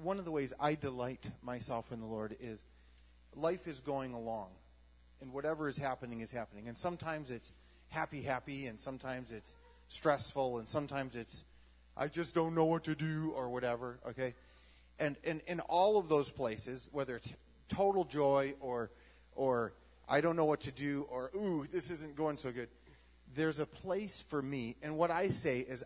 one of the ways I delight myself in the Lord is life is going along, and whatever is happening is happening. And sometimes it's happy, and sometimes it's stressful, and sometimes it's I just don't know what to do or whatever. Okay, and in all of those places, whether it's total joy or I don't know what to do or ooh, this isn't going so good, there's a place for me. And what I say is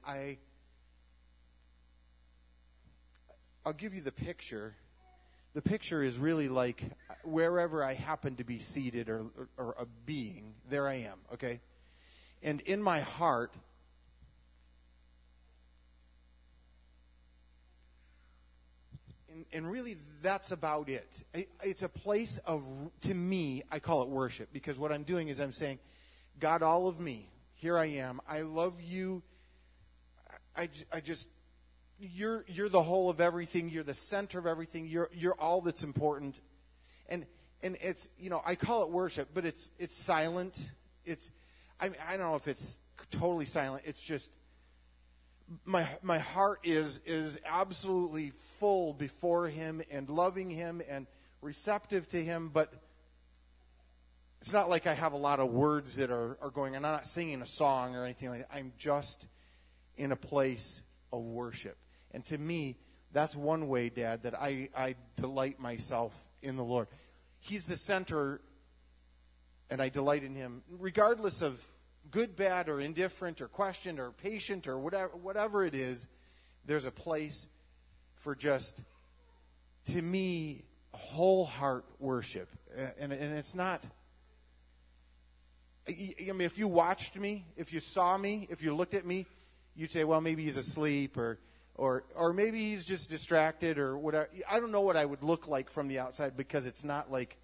I'll give you the picture. The picture is really like wherever I happen to be seated or a being, there I am, okay? And in my heart, and really that's about it. It's a place of, to me, I call it worship, because what I'm doing is I'm saying, God, all of me, here I am. I love you. I just... You're the whole of everything. You're the center of everything. You're all that's important, and it's, you know, I call it worship, but it's silent. I don't know if it's totally silent. It's just my heart is absolutely full before Him and loving Him and receptive to Him. But it's not like I have a lot of words that are going. I'm not singing a song or anything like that. I'm just in a place of worship. And to me, that's one way, Dad, that I delight myself in the Lord. He's the center, and I delight in Him. Regardless of good, bad, or indifferent, or questioned, or patient, or whatever it is, there's a place for just, to me, whole heart worship. And it's not... I mean, if you watched me, if you saw me, if you looked at me, you'd say, well, maybe he's asleep, or maybe he's just distracted or whatever. I don't know what I would look like from the outside, because it's not like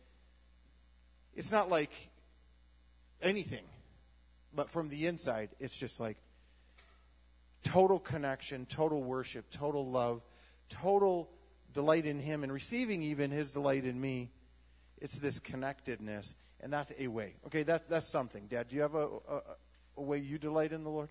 anything. But from the inside, it's just like total connection, total worship, total love, total delight in Him, and receiving even His delight in me. It's this connectedness, and that's a way. Okay, that's something. Dad, do you have a way you delight in the Lord?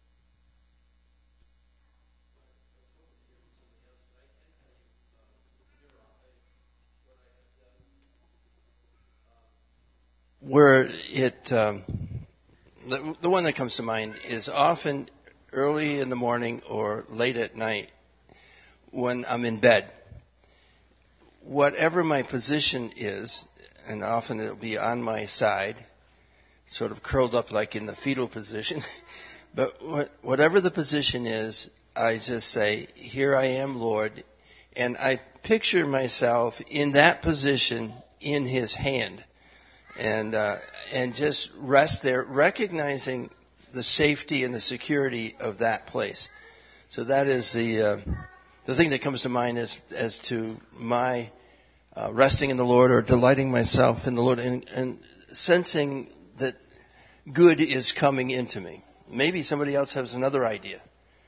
Where the one that comes to mind is often early in the morning or late at night when I'm in bed. Whatever my position is, and often it'll be on my side, sort of curled up like in the fetal position, but whatever the position is, I just say, here I am, Lord, and I picture myself in that position in His hand. And just rest there, recognizing the safety and the security of that place. So that is the thing that comes to mind as to my resting in the Lord, or delighting myself in the Lord, and sensing that good is coming into me. Maybe somebody else has another idea.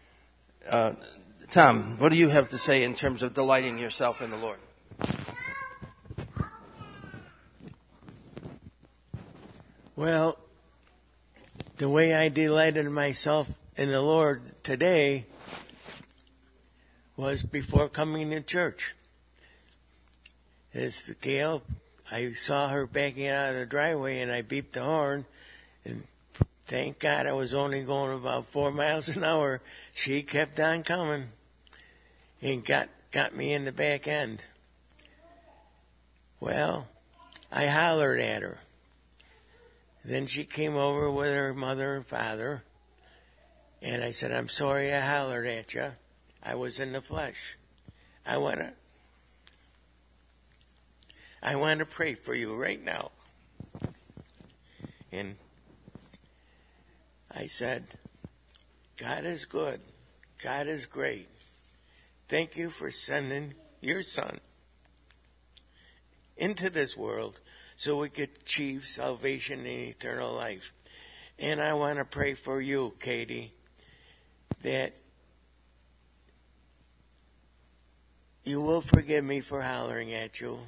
Tom, what do you have to say in terms of delighting yourself in the Lord? Well, the way I delighted myself in the Lord today was before coming to church. As Gail, I saw her backing out of the driveway, and I beeped the horn, and thank God I was only going about 4 miles an hour. She kept on coming and got me in the back end. Well, I hollered at her. Then she came over with her mother and father, and I said, I'm sorry I hollered at you. I was in the flesh. I want to pray for you right now. And I said, God is good. God is great. Thank you for sending your Son into this world so we could achieve salvation and eternal life. And I want to pray for you, Katie, that you will forgive me for hollering at you,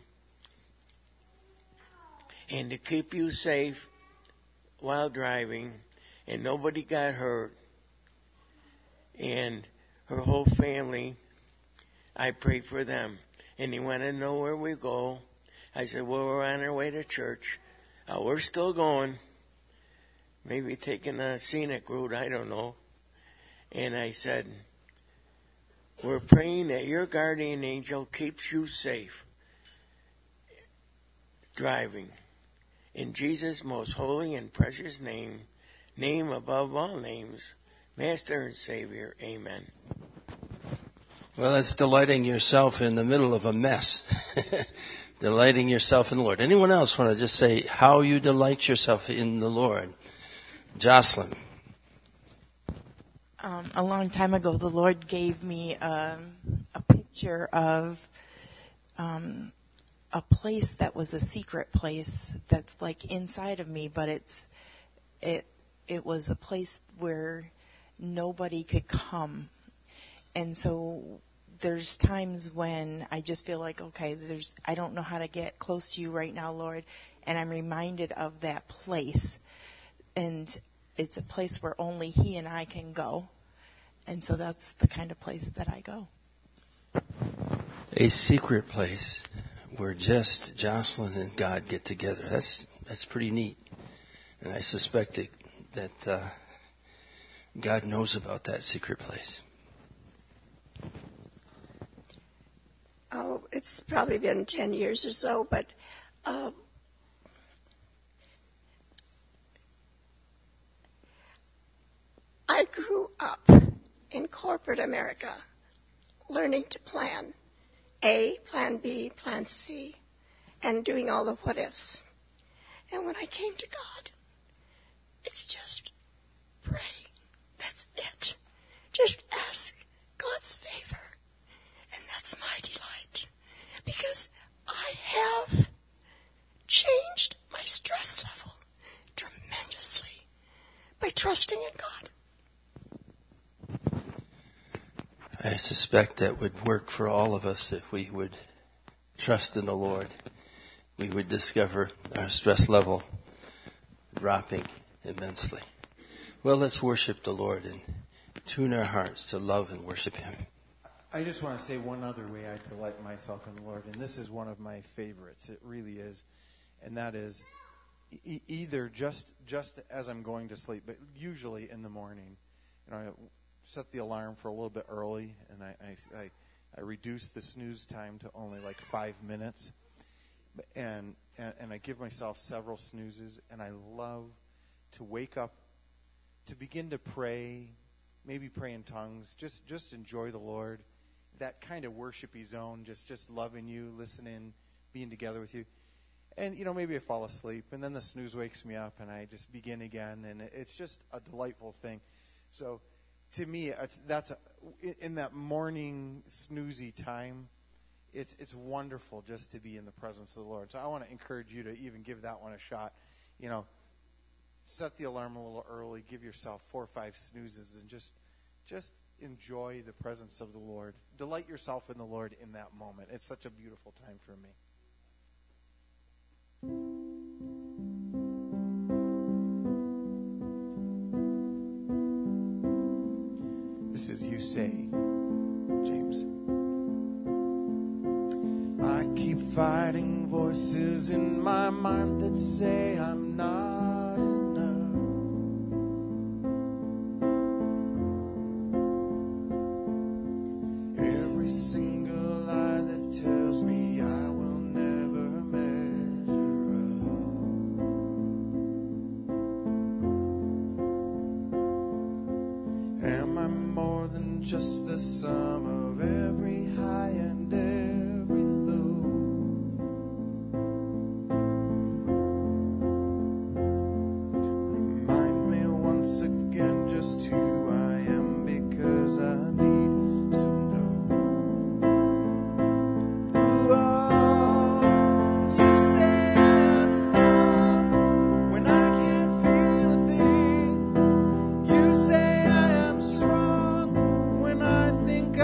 and to keep you safe while driving, and nobody got hurt, and her whole family I prayed for them. And he wanted to know where we go. I said, well, we're on our way to church. We're still going. Maybe taking a scenic route, I don't know. And I said, we're praying that your guardian angel keeps you safe driving. In Jesus' most holy and precious name, name above all names, Master and Savior, amen. Well, that's delighting yourself in the middle of a mess. Delighting yourself in the Lord. Anyone else want to just say how you delight yourself in the Lord? Jocelyn. A long time ago, the Lord gave me a picture of a place that was a secret place that's like inside of me, but it was a place where nobody could come. And so there's times when I just feel like, okay, I don't know how to get close to you right now, Lord, and I'm reminded of that place. And it's a place where only He and I can go. And so that's the kind of place that I go. A secret place where just Jocelyn and God get together. That's pretty neat. And I suspect that God knows about that secret place. Oh, it's probably been 10 years or so, but I grew up in corporate America, learning to plan A, plan B, plan C, and doing all the what-ifs. And when I came to God, it's just pray. That's it. Just ask God's favor. And that's my delight. Because I have changed my stress level tremendously by trusting in God. I suspect that would work for all of us if we would trust in the Lord. We would discover our stress level dropping immensely. Well, let's worship the Lord and tune our hearts to love and worship Him. I just want to say one other way I delight myself in the Lord, and this is one of my favorites. It really is, and that is either just as I'm going to sleep, but usually in the morning. You know, I set the alarm for a little bit early, and I reduce the snooze time to only like 5 minutes, and I give myself several snoozes, and I love to wake up, to begin to pray, maybe pray in tongues, just enjoy the Lord. That kind of worshipy zone, just loving you, listening, being together with you. And, you know, maybe I fall asleep, and then the snooze wakes me up, and I just begin again, and it's just a delightful thing. So, to me, in that morning snoozy time, it's wonderful just to be in the presence of the Lord. So I want to encourage you to even give that one a shot. You know, set the alarm a little early, give yourself 4 or 5 snoozes, and just enjoy the presence of the Lord. Delight yourself in the Lord in that moment. It's such a beautiful time for me. This is You Say, James. I keep fighting voices in my mind that say I'm not enough. Every single lie that tells me I will never measure up. Am I more than just the sum of every high and every low? Remind me once again just who I am, because I need to know. Who are you? Say I'm loved when I can't feel a thing. You say I am strong when I think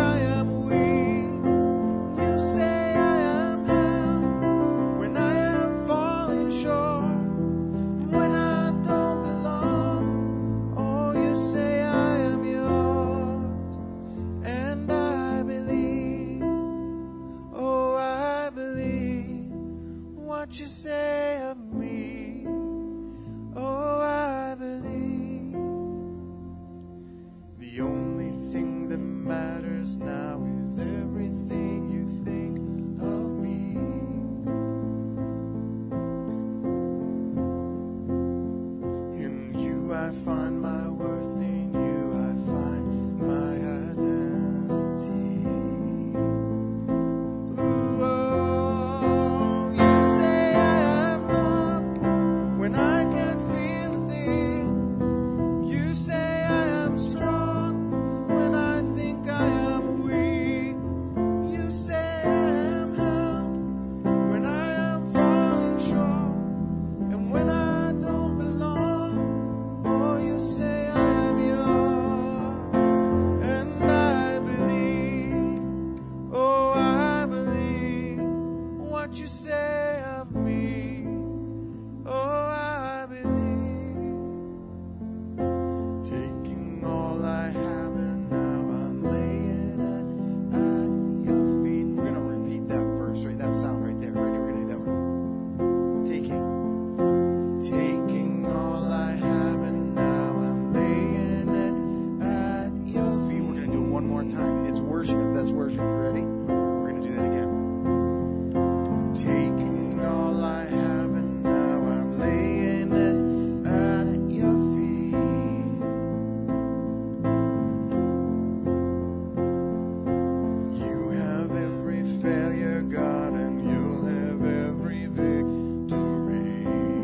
what you say of me. Oh, I believe. The only thing that matters now is everything you think of me. In you I find my worth, in you I find my identity. Ooh, oh, you say I am loved when I can't feel a thing. You say I am strong when I think I am weak. You say I am held when I am falling short and when I don't belong. Oh, you say I am yours, and I believe. Oh, I believe what you say of me. Oh, I believe. Taking all I have and now I'm laying it at your feet. We're going to repeat that verse, right? That sound right there. Ready? We're going to do that one. Taking all I have and now I'm laying it at your feet. We're going to do it one more time. It's worship. That's worship. Ready? We're going to do that again. Taking all I have and now I'm laying it at your feet. You have every failure, God, and you'll have every victory.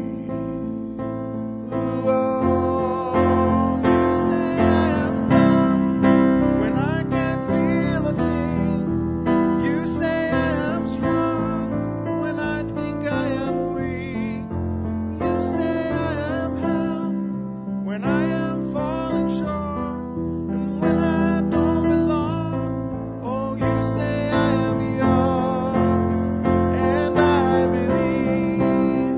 Ooh, oh, you say I am loved when I can't feel a thing. You say I am strong when I think I am weak. You say I am held when I am falling short and when I don't belong. Oh, you say I am yours, and I believe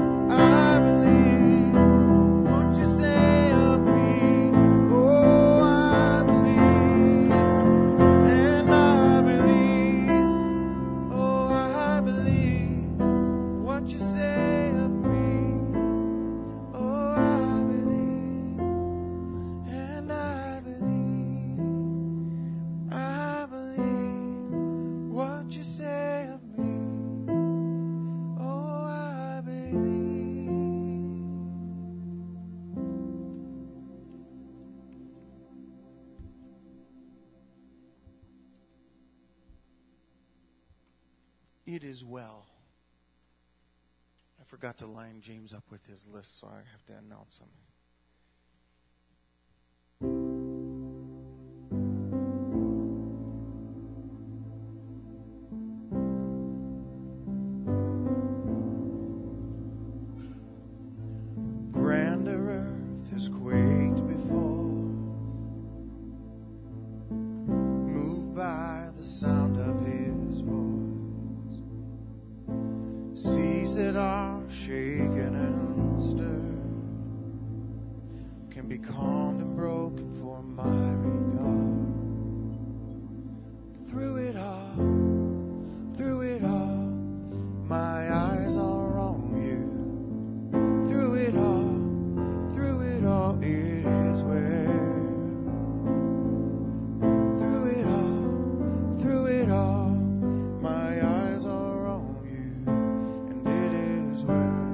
what you say of me. Oh, I believe, and I believe. Oh, I believe what you say of me. Oh, I believe, and I believe. I believe what you say of me. Oh, I believe. It is well. I forgot to line James up with his list, so I have to announce him. Grander earth has quaked before, moved by the sound of his voice. Seas that are shaken and stirred can be calmed and broken for my regard. Through it all, my eyes are on you. Through it all, it is well. Through it all, my eyes are on you, and it is well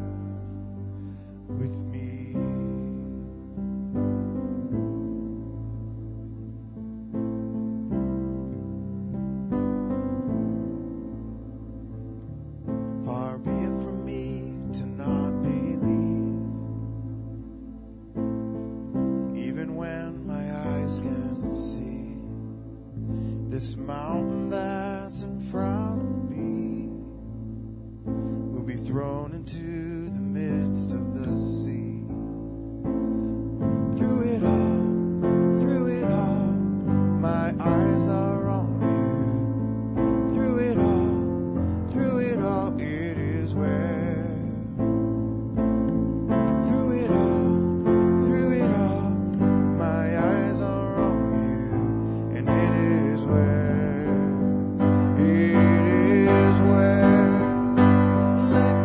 with me. Far be it from me to not believe, even when my eyes can't see. This mountain that's in front of me will be thrown into the midst of the sea. Through it all, my eyes are on you. Through it all, it is well. Through it all, my eyes are on you, and it is well. It is well. Let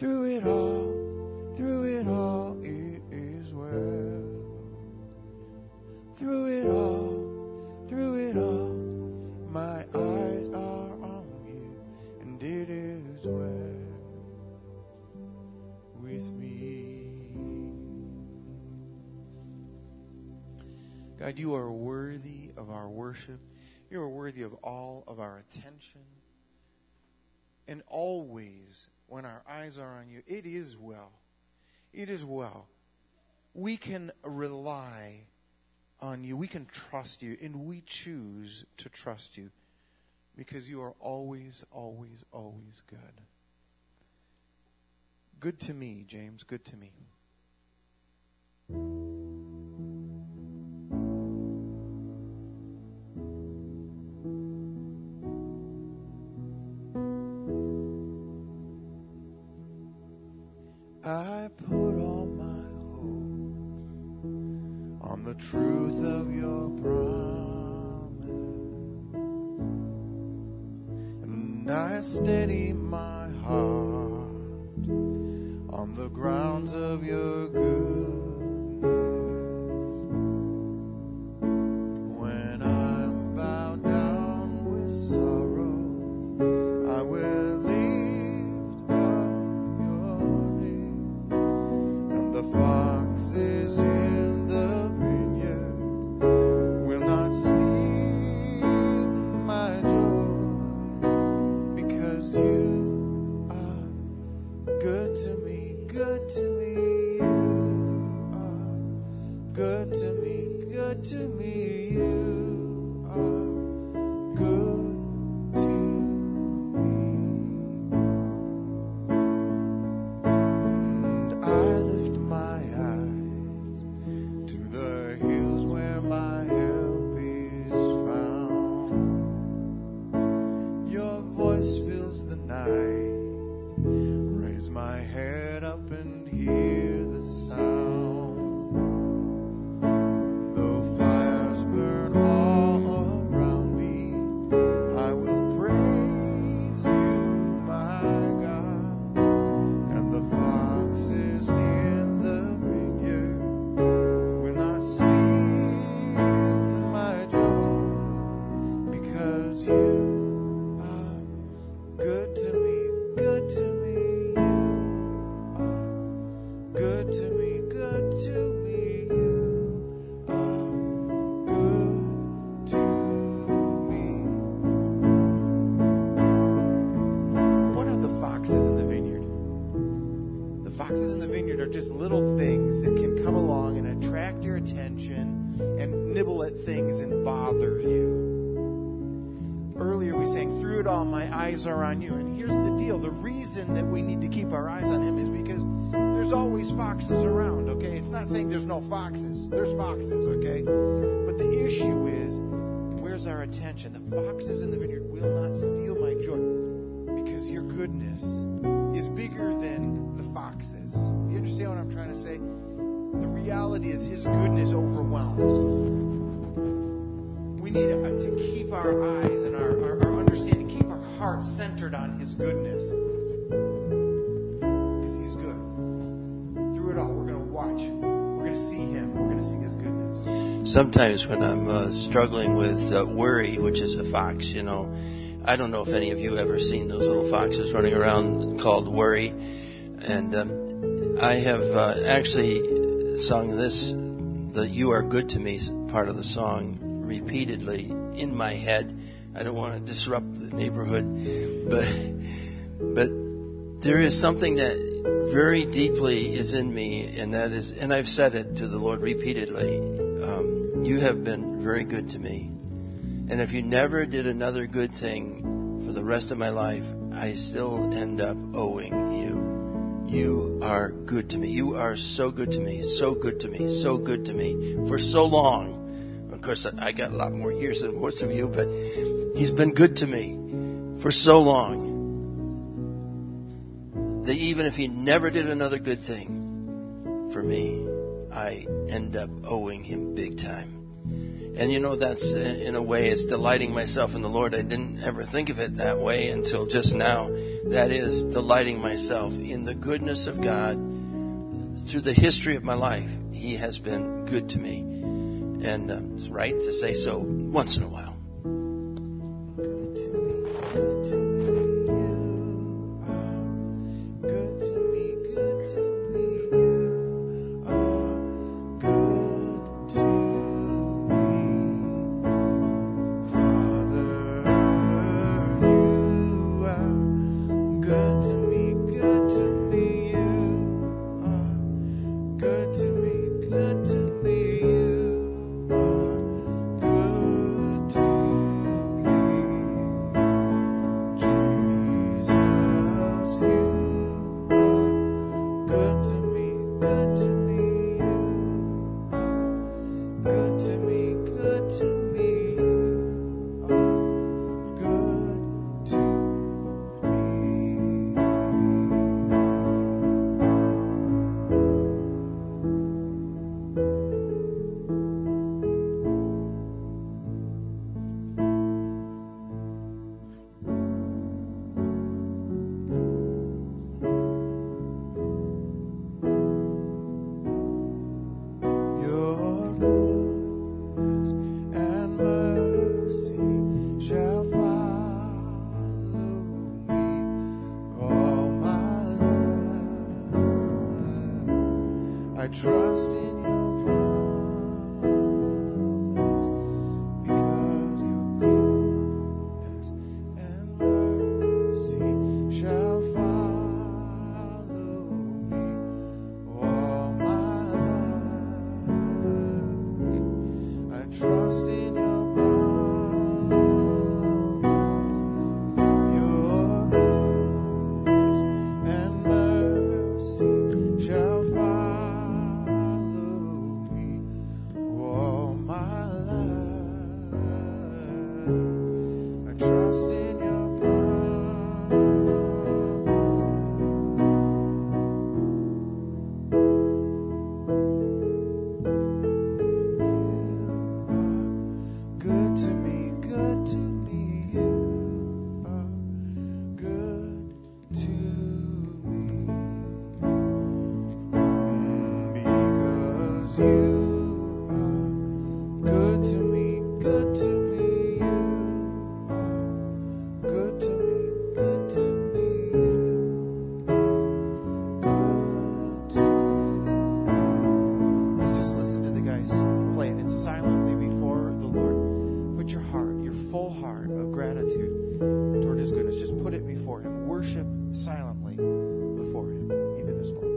Through it all, it is well. Through it all, my eyes are on you, and it is well with me. God, you are worthy of our worship. You are worthy of all of our attention. And always, when our eyes are on you, it is well. It is well. We can rely on you. We can trust you. And we choose to trust you because you are always, always, always good. Good to me, James. Good to me. I put all my hope on the truth of your promise, and I steady my heart on the grounds of your goodness. When I'm bowed down with sorrow, I will lift up your name, and the foxes in the vineyard will not steal my joy, because you are good to me, good to me. You are good to me, good to me. You are good to me. And I lift my eyes to the hills where my help is found. Your voice fills the night. Raise my head up and hear the sound. Though fires burn all around me, I will praise you, my God. And the foxes in the vineyard will not steal my joy, because you are good to me, good to me. Good to me, good to me. You are good to me. What are the foxes in the vineyard? The foxes in the vineyard are just little things that can come along and attract your attention and nibble at things and bother you. Earlier we sang, through it all, my eyes are on you. And here's the deal. The reason that we need to keep our eyes on him is because there's always foxes around, okay? It's not saying there's no foxes. There's foxes, okay? But the issue is, where's our attention? The foxes in the vineyard will not steal my joy, because your goodness is bigger than the foxes. You understand what I'm trying to say? The reality is his goodness overwhelms. We need to keep our eyes and our understanding, keep our hearts centered on his goodness. Because he's good. Through it all, we're going to watch. We're going to see him. We're going to see his goodness. Sometimes when I'm struggling with worry, which is a fox, I don't know if any of you ever seen those little foxes running around called worry. And I have actually sung this, the You Are Good to Me part of the song repeatedly in my head. I don't want to disrupt the neighborhood, but there is something that very deeply is in me, and that is, and I've said it to the Lord repeatedly, you have been very good to me. And if you never did another good thing for the rest of my life, I still end up owing you. You are good to me. You are so good to me, so good to me, so good to me for so long. Of course, I got a lot more years than most of you, but he's been good to me for so long that even if he never did another good thing for me, I end up owing him big time. And that's in a way, it's delighting myself in the Lord. I didn't ever think of it that way until just now. That is delighting myself in the goodness of God. Through the history of my life, He has been good to me. And it's right to say so once in a while. Good to me, good to me, you are good to me, good to me, you are good to me. Father, you are good to me, good to me, you are good to me, good to me, you are good to me. Jesus, you are good to me, good to me, you are good to me, good to me, you are good to me. Your goodness and mercy shall follow me all my life. I trust in your promise because your goodness and mercy shall follow me all my life. I trust in your promise. Your goodness and mercy shall follow me all my life. I trust in your promise. Good to me, good to me, you are good to me. Because you are good to me, good to me, you are good to me, good to me, you are good to me. Let's just listen to the guys play it silently before the Lord. Put your heart, your full heart of gratitude toward His goodness. Just put it before Him. Worship silently before Him, even this moment.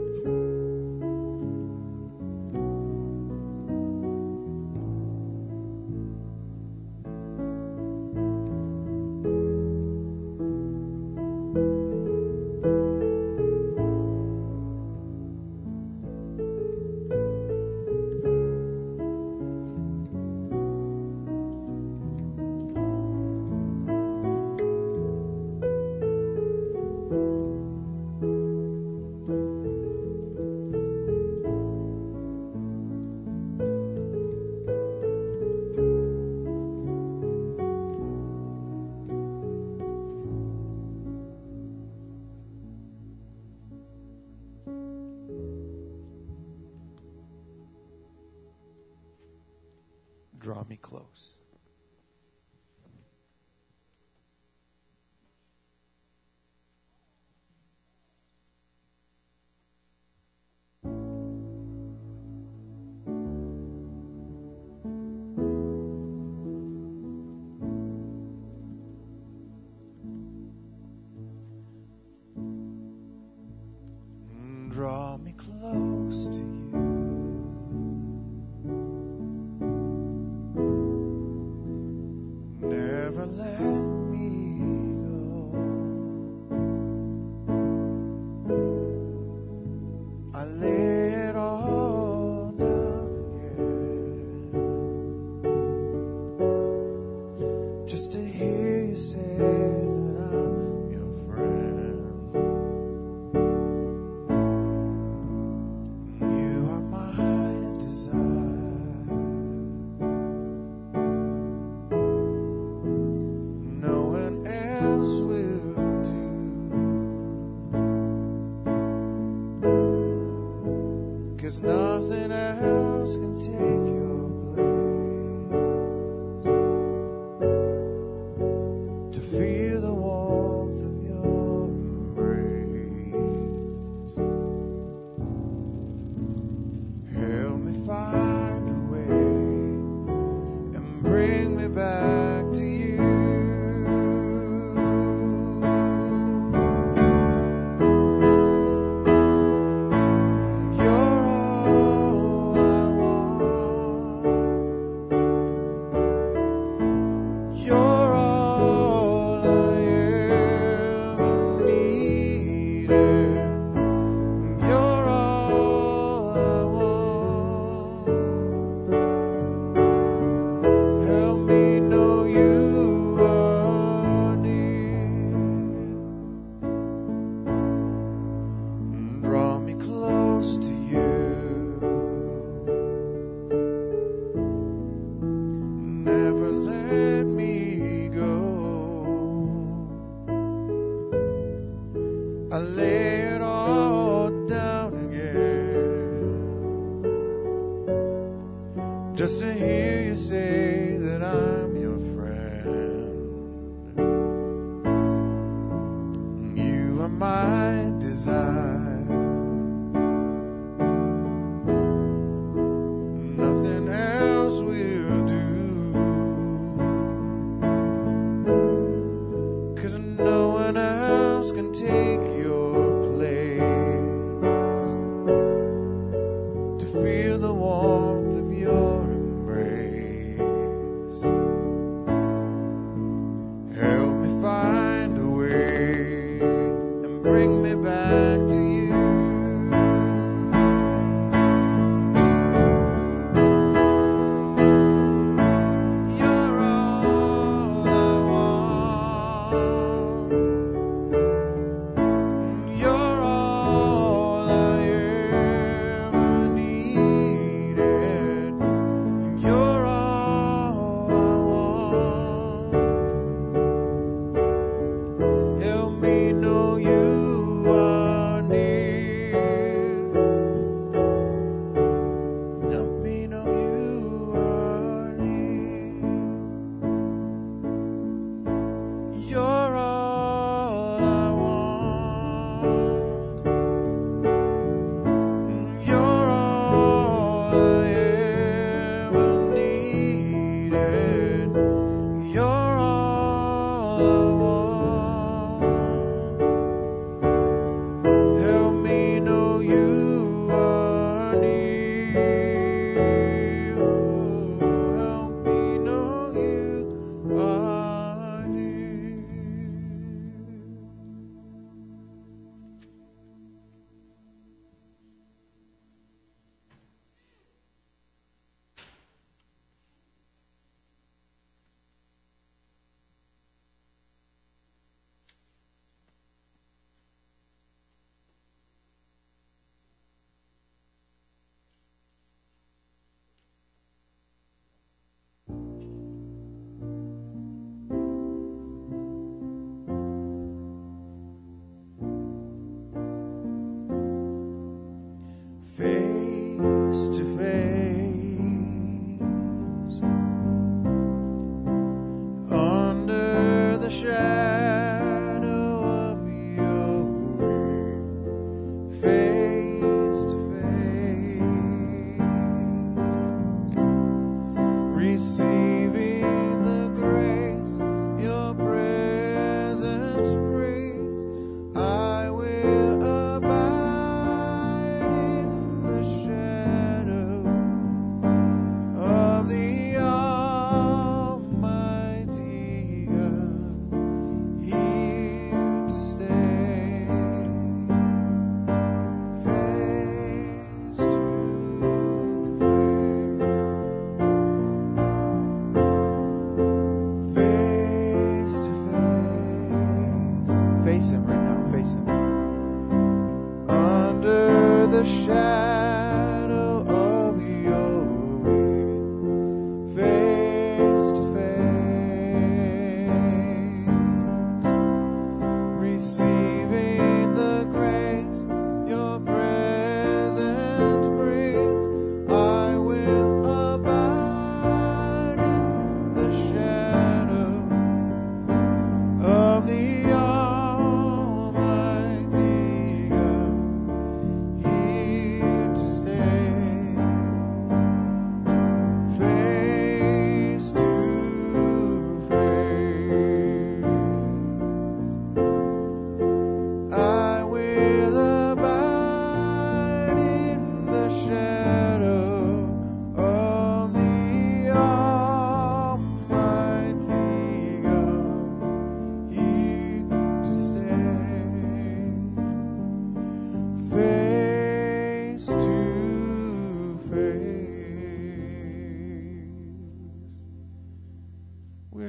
Draw me close. Draw me close to you. Never let me go. I lay it all down again, just to hear you say that I'm your friend. You 'cause nothing else can take your place. To feel the warmth of your embrace. Help me find a way and bring me back to you. I lay it all down again, just to hear you say that I'm your friend. You are my desire, nothing else will do, 'cause no one else can take your place. To feel the warmth of your embrace. Help me find a way and bring me back to you. You're all I want. You're all I ever needed. You're all I want. Help me know you are near. Help me know you are near. You're all I want. You're all I ever needed. You're all I want. Help me know you are near. Help me know you are near. Face to face, under the shadow of your wing, face to face, receiving the grace your presence brings. I will abide in the shadow of the Almighty God, here to stay, face to face, face to face. Face him right now, face him. Under the shadow of your wing, face to face, receiving the grace your presence brings.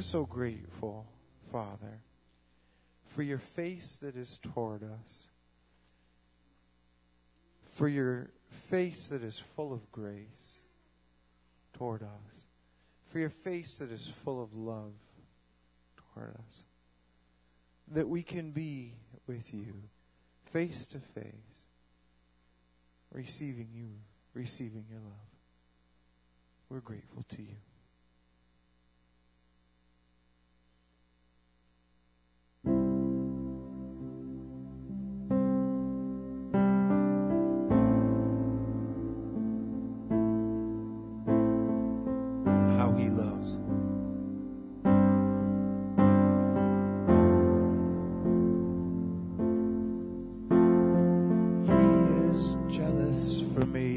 so grateful, Father, for your face that is toward us, for your face that is full of grace toward us, for your face that is full of love toward us, that we can be with you face to face, receiving you, receiving your love. We're grateful to you. How he loves. He is jealous for me.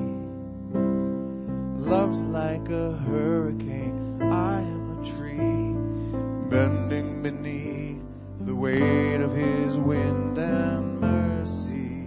Love's like a hurricane. I am a tree bending beneath the weight of his wind and mercy.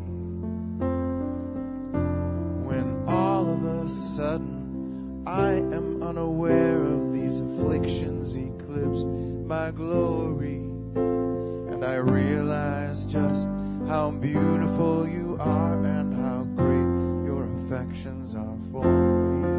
When all of a sudden I am unaware of these afflictions eclipse my glory, and I realize just how beautiful you are and how great your affections are for me.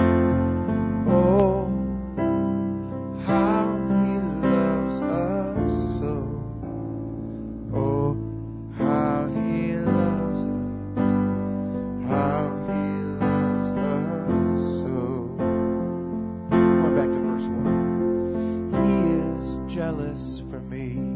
Oh, how he loves us so. Oh, how he loves us. How he loves us so. Going back to verse 1. He is jealous for me.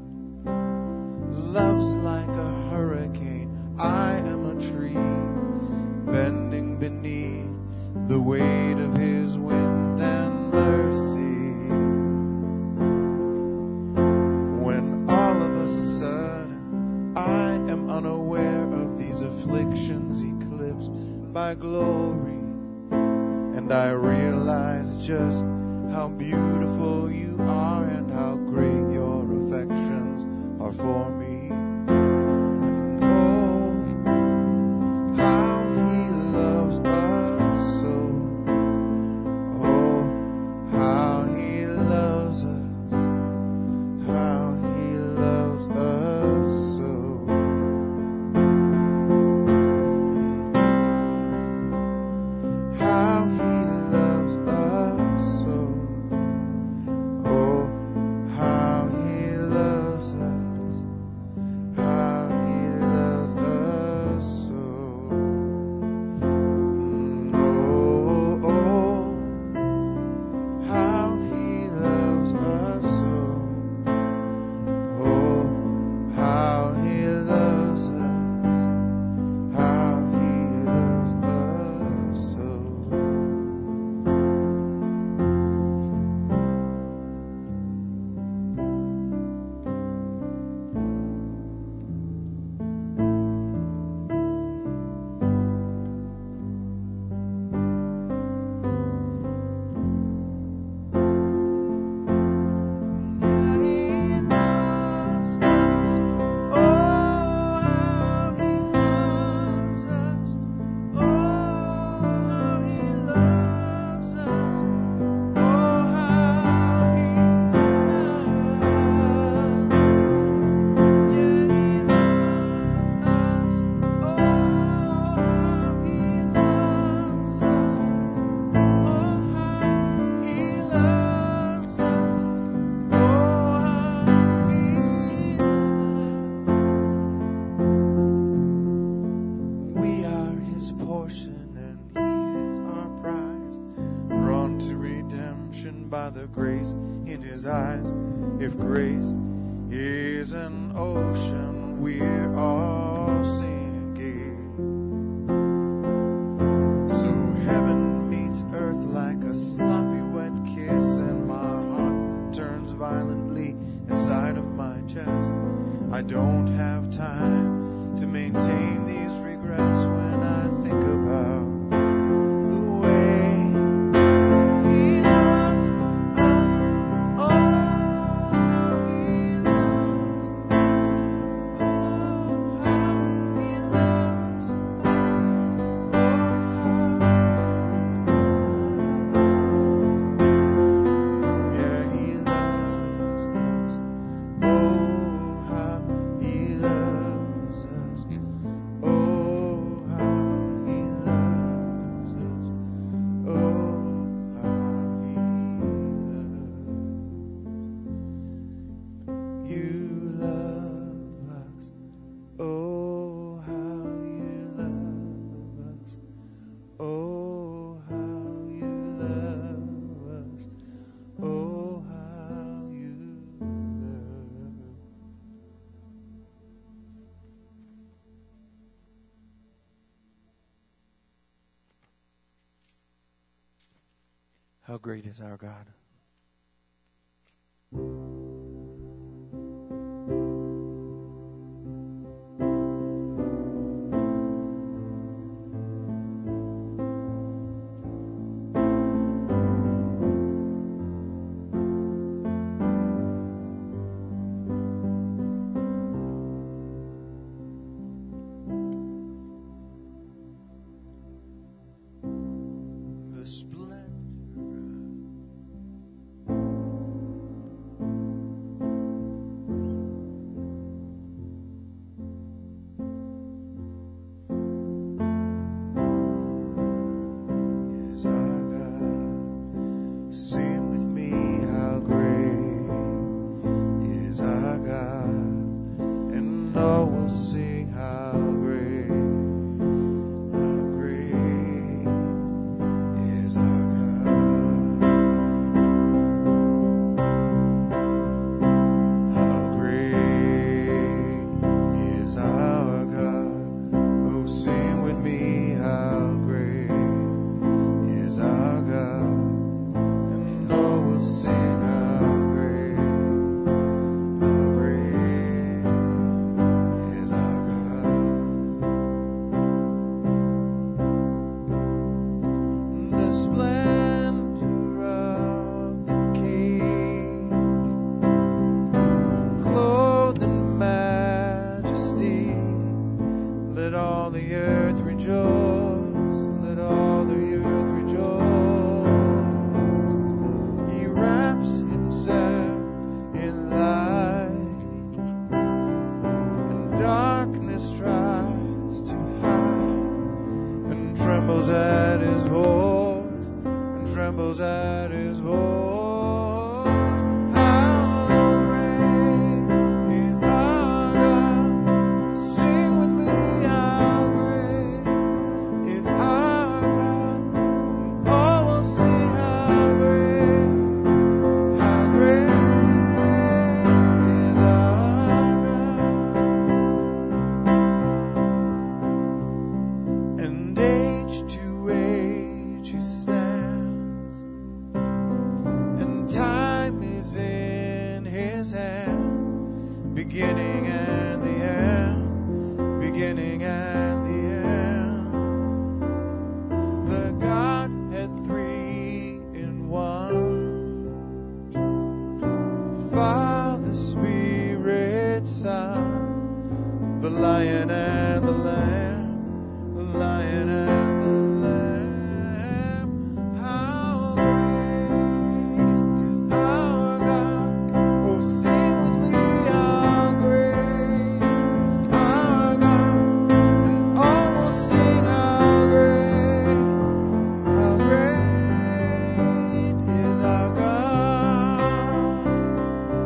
Love's like a hurricane. I am a tree bending beneath the weight of his wind and mercy. When all of a sudden I am unaware of these afflictions eclipsed by glory, and I realize just how beautiful you are and how great your affections are for me. And oh, how he loves us so. Oh, how he loves us. How he loves us so. How he loves us so. Oh, how he loves us. How he loves us so. Oh, oh, how he loves us so. Oh, how he loves us. How he loves us so. He loves us. Oh, how he loves us. Oh, how he loves us. Oh, how he loves. Yeah, he loves us. Oh, how he loves us. Oh, how he loves us. We are his portion and he is our prize, drawn to redemption by the grace in his eyes. If grace is an ocean, we're all sinking. So heaven meets earth like a sloppy wet kiss, and my heart turns violently inside of my chest. I don't have time to maintain these regrets when I think about the way he loves us. Oh, how he loves us. Oh, How great is our God.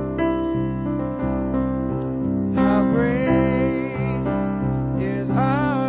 How great is our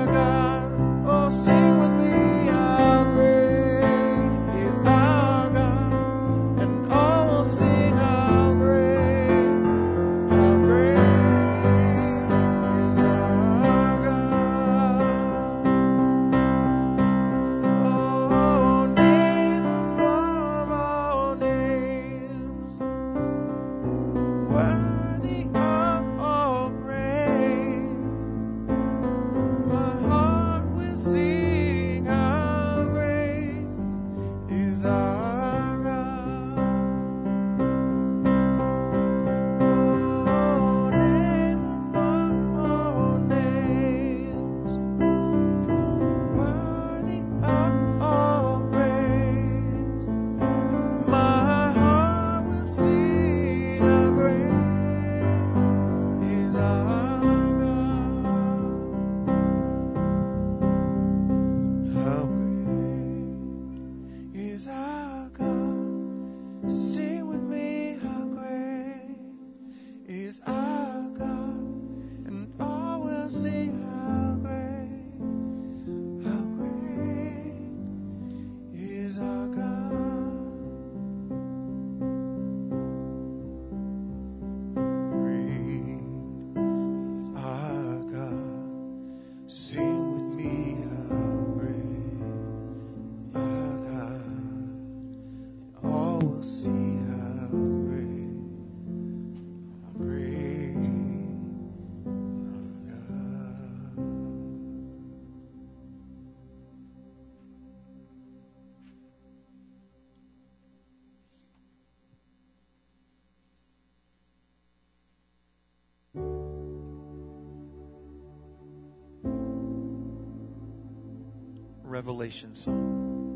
Revelation song.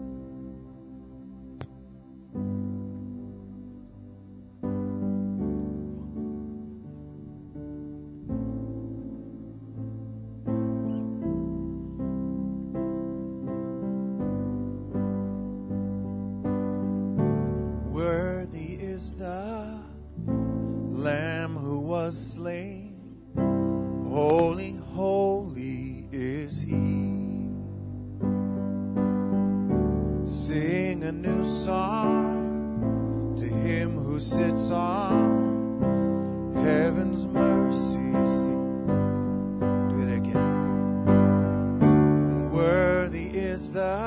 Worthy is the Lamb who was slain. Holy, holy is He. Sing a new song to Him who sits on heaven's mercy seat. Do it again. Worthy is the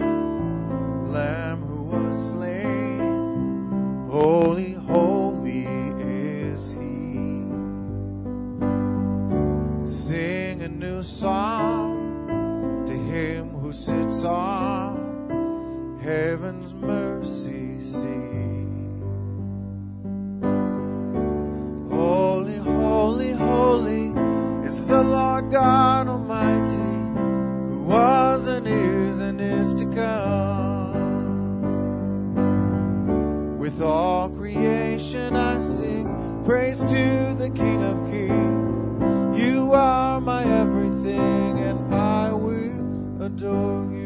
Lamb who was slain. Holy, holy is He. Sing a new song to Him who sits on heaven's mercy seat. Holy, holy, holy is the Lord God Almighty, who was and is to come. With all creation I sing praise to the King of Kings. You are my everything, and I will adore you.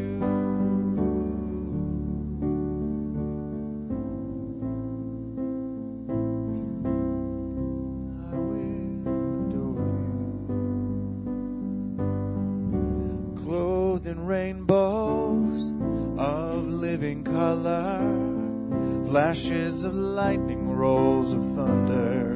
Rainbows of living color, flashes of lightning, rolls of thunder.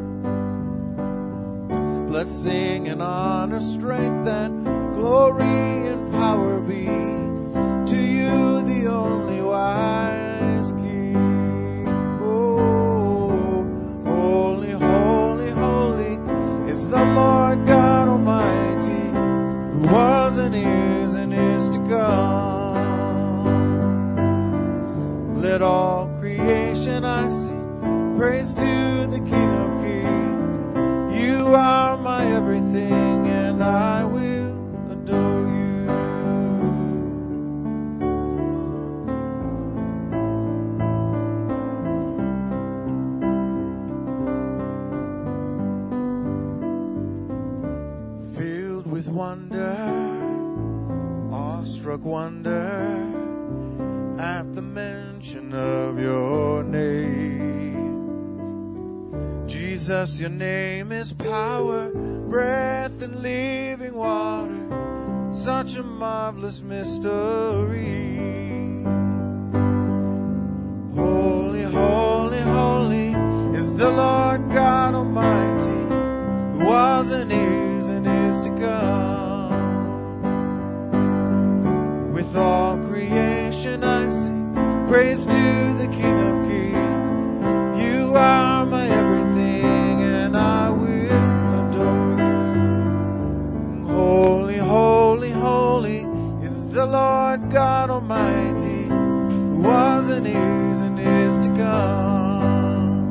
Blessing and honor, strength and glory and power be to you, the only wise King. Oh, holy, holy, holy is the Lord God Almighty, who was and is to come. Let all creation I sing praise to the King of Kings. You are my everything, and I will adore you. Filled with wonder, awestruck wonder at the mention of your name. Jesus, your name is power, breath, and living water. Such a marvelous mystery. Holy, holy, holy is the Lord God Almighty, who was and is to come. With all creation I sing praise to the King of Kings. You are my everything, and I will adore you. Holy, holy, holy is the Lord God Almighty, who was and is to come.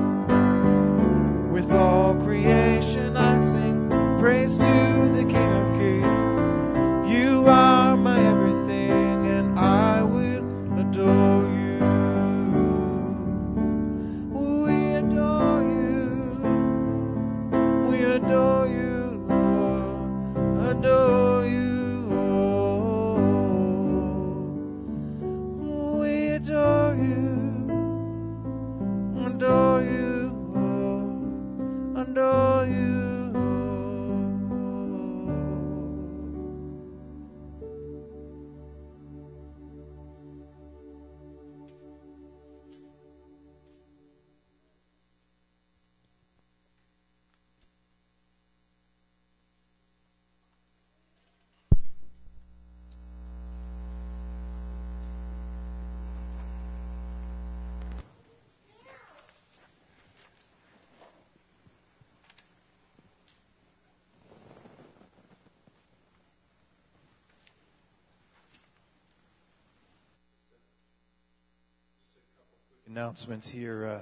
With all creation I sing praise to the King of Kings. You are my everything, and I will adore you. We adore you. We adore you, Lord. Adore you. We adore you. Adore you, Lord. Adore you. Announcements here.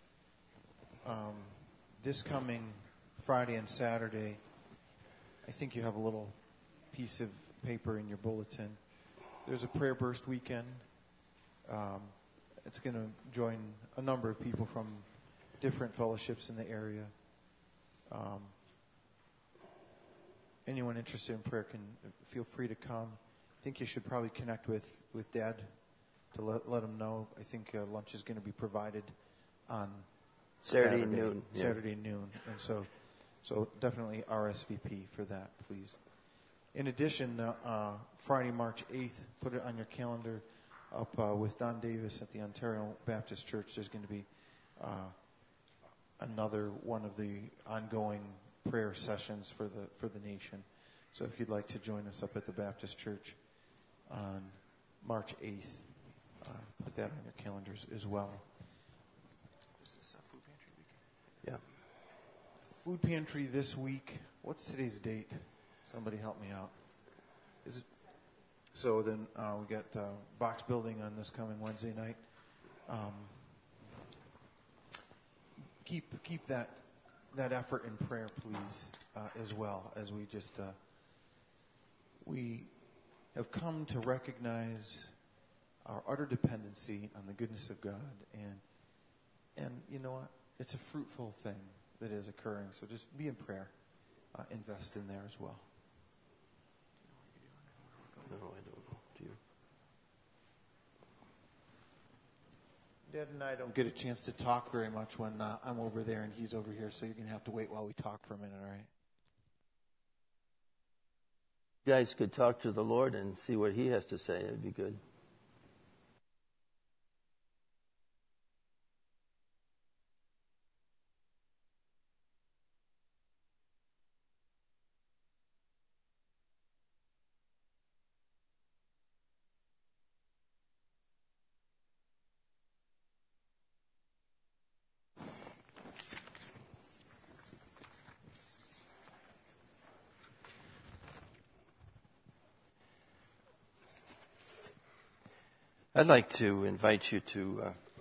This coming Friday and Saturday, I think you have a little piece of paper in your bulletin. there's a prayer burst weekend. It's going to join a number of people from different fellowships in the area. Anyone interested in prayer can feel free to come. I think you should probably connect with Dad to let him know. I think lunch is going to be provided on Saturday noon. Yeah. Saturday noon, and so definitely RSVP for that, please. In addition, Friday, March 8th, put it on your calendar. Up with Don Davis at the Ontario Baptist Church, there's going to be another one of the ongoing prayer sessions for the nation. So if you'd like to join us up at the Baptist Church on March 8th, put that on your calendars as well. Is this a food pantry weekend? Yeah. Food pantry this week. What's today's date? Somebody help me out. Is it? So then we got box building on this coming Wednesday night. Keep that effort in prayer, please, as well, as we just we have come to recognize our utter dependency on the goodness of God, and you know what? It's a fruitful thing that is occurring. So just be in prayer, invest in there as well. No, I don't know. Do you? Dad and I don't get a chance to talk very much when I'm over there and he's over here, so you're going to have to wait while we talk for a minute, all right? You guys could talk to the Lord and see what He has to say. It'd be good. I'd like to invite you to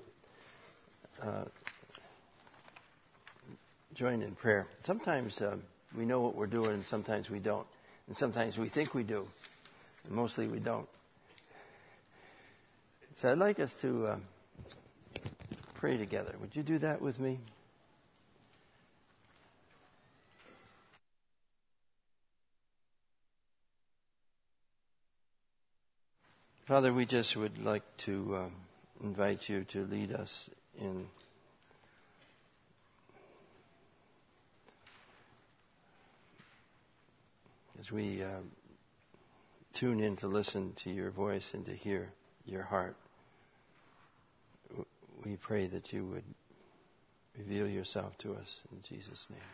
join in prayer. Sometimes we know what we're doing, and sometimes we don't. And sometimes we think we do, and mostly we don't. So I'd like us to pray together. Would you do that with me? Father, we just would like to invite you to lead us in as we tune in to listen to your voice and to hear your heart. We pray that you would reveal yourself to us in Jesus' name.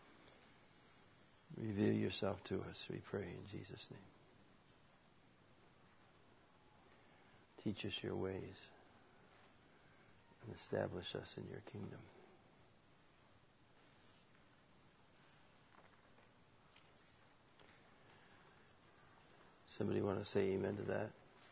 Reveal yourself to us, we pray in Jesus' name. Teach us your ways and establish us in your kingdom. Somebody want to say amen to that?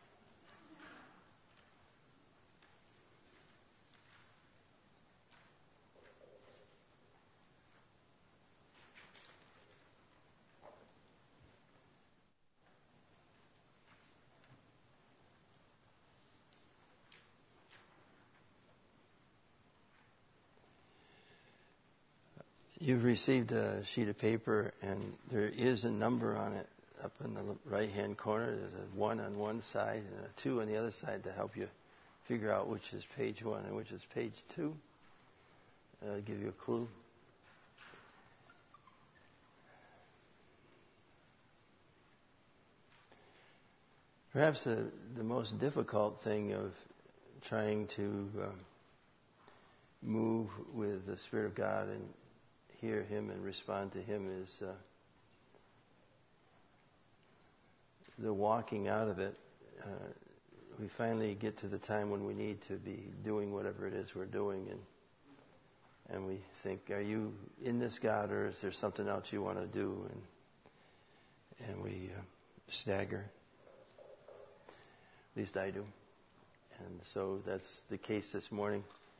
You've received a sheet of paper, and there is a number on it up in the right-hand corner. There's a 1 on one side and a 2 on the other side to help you figure out which is page 1 and which is page 2. I'll give you a clue. Perhaps the most difficult thing of trying to move with the Spirit of God and hear Him and respond to Him is the walking out of it. We finally get to the time when we need to be doing whatever it is we're doing, and we think, are you in this, God, or is there something else you want to do? And we stagger. At least I do. And so that's the case this morning.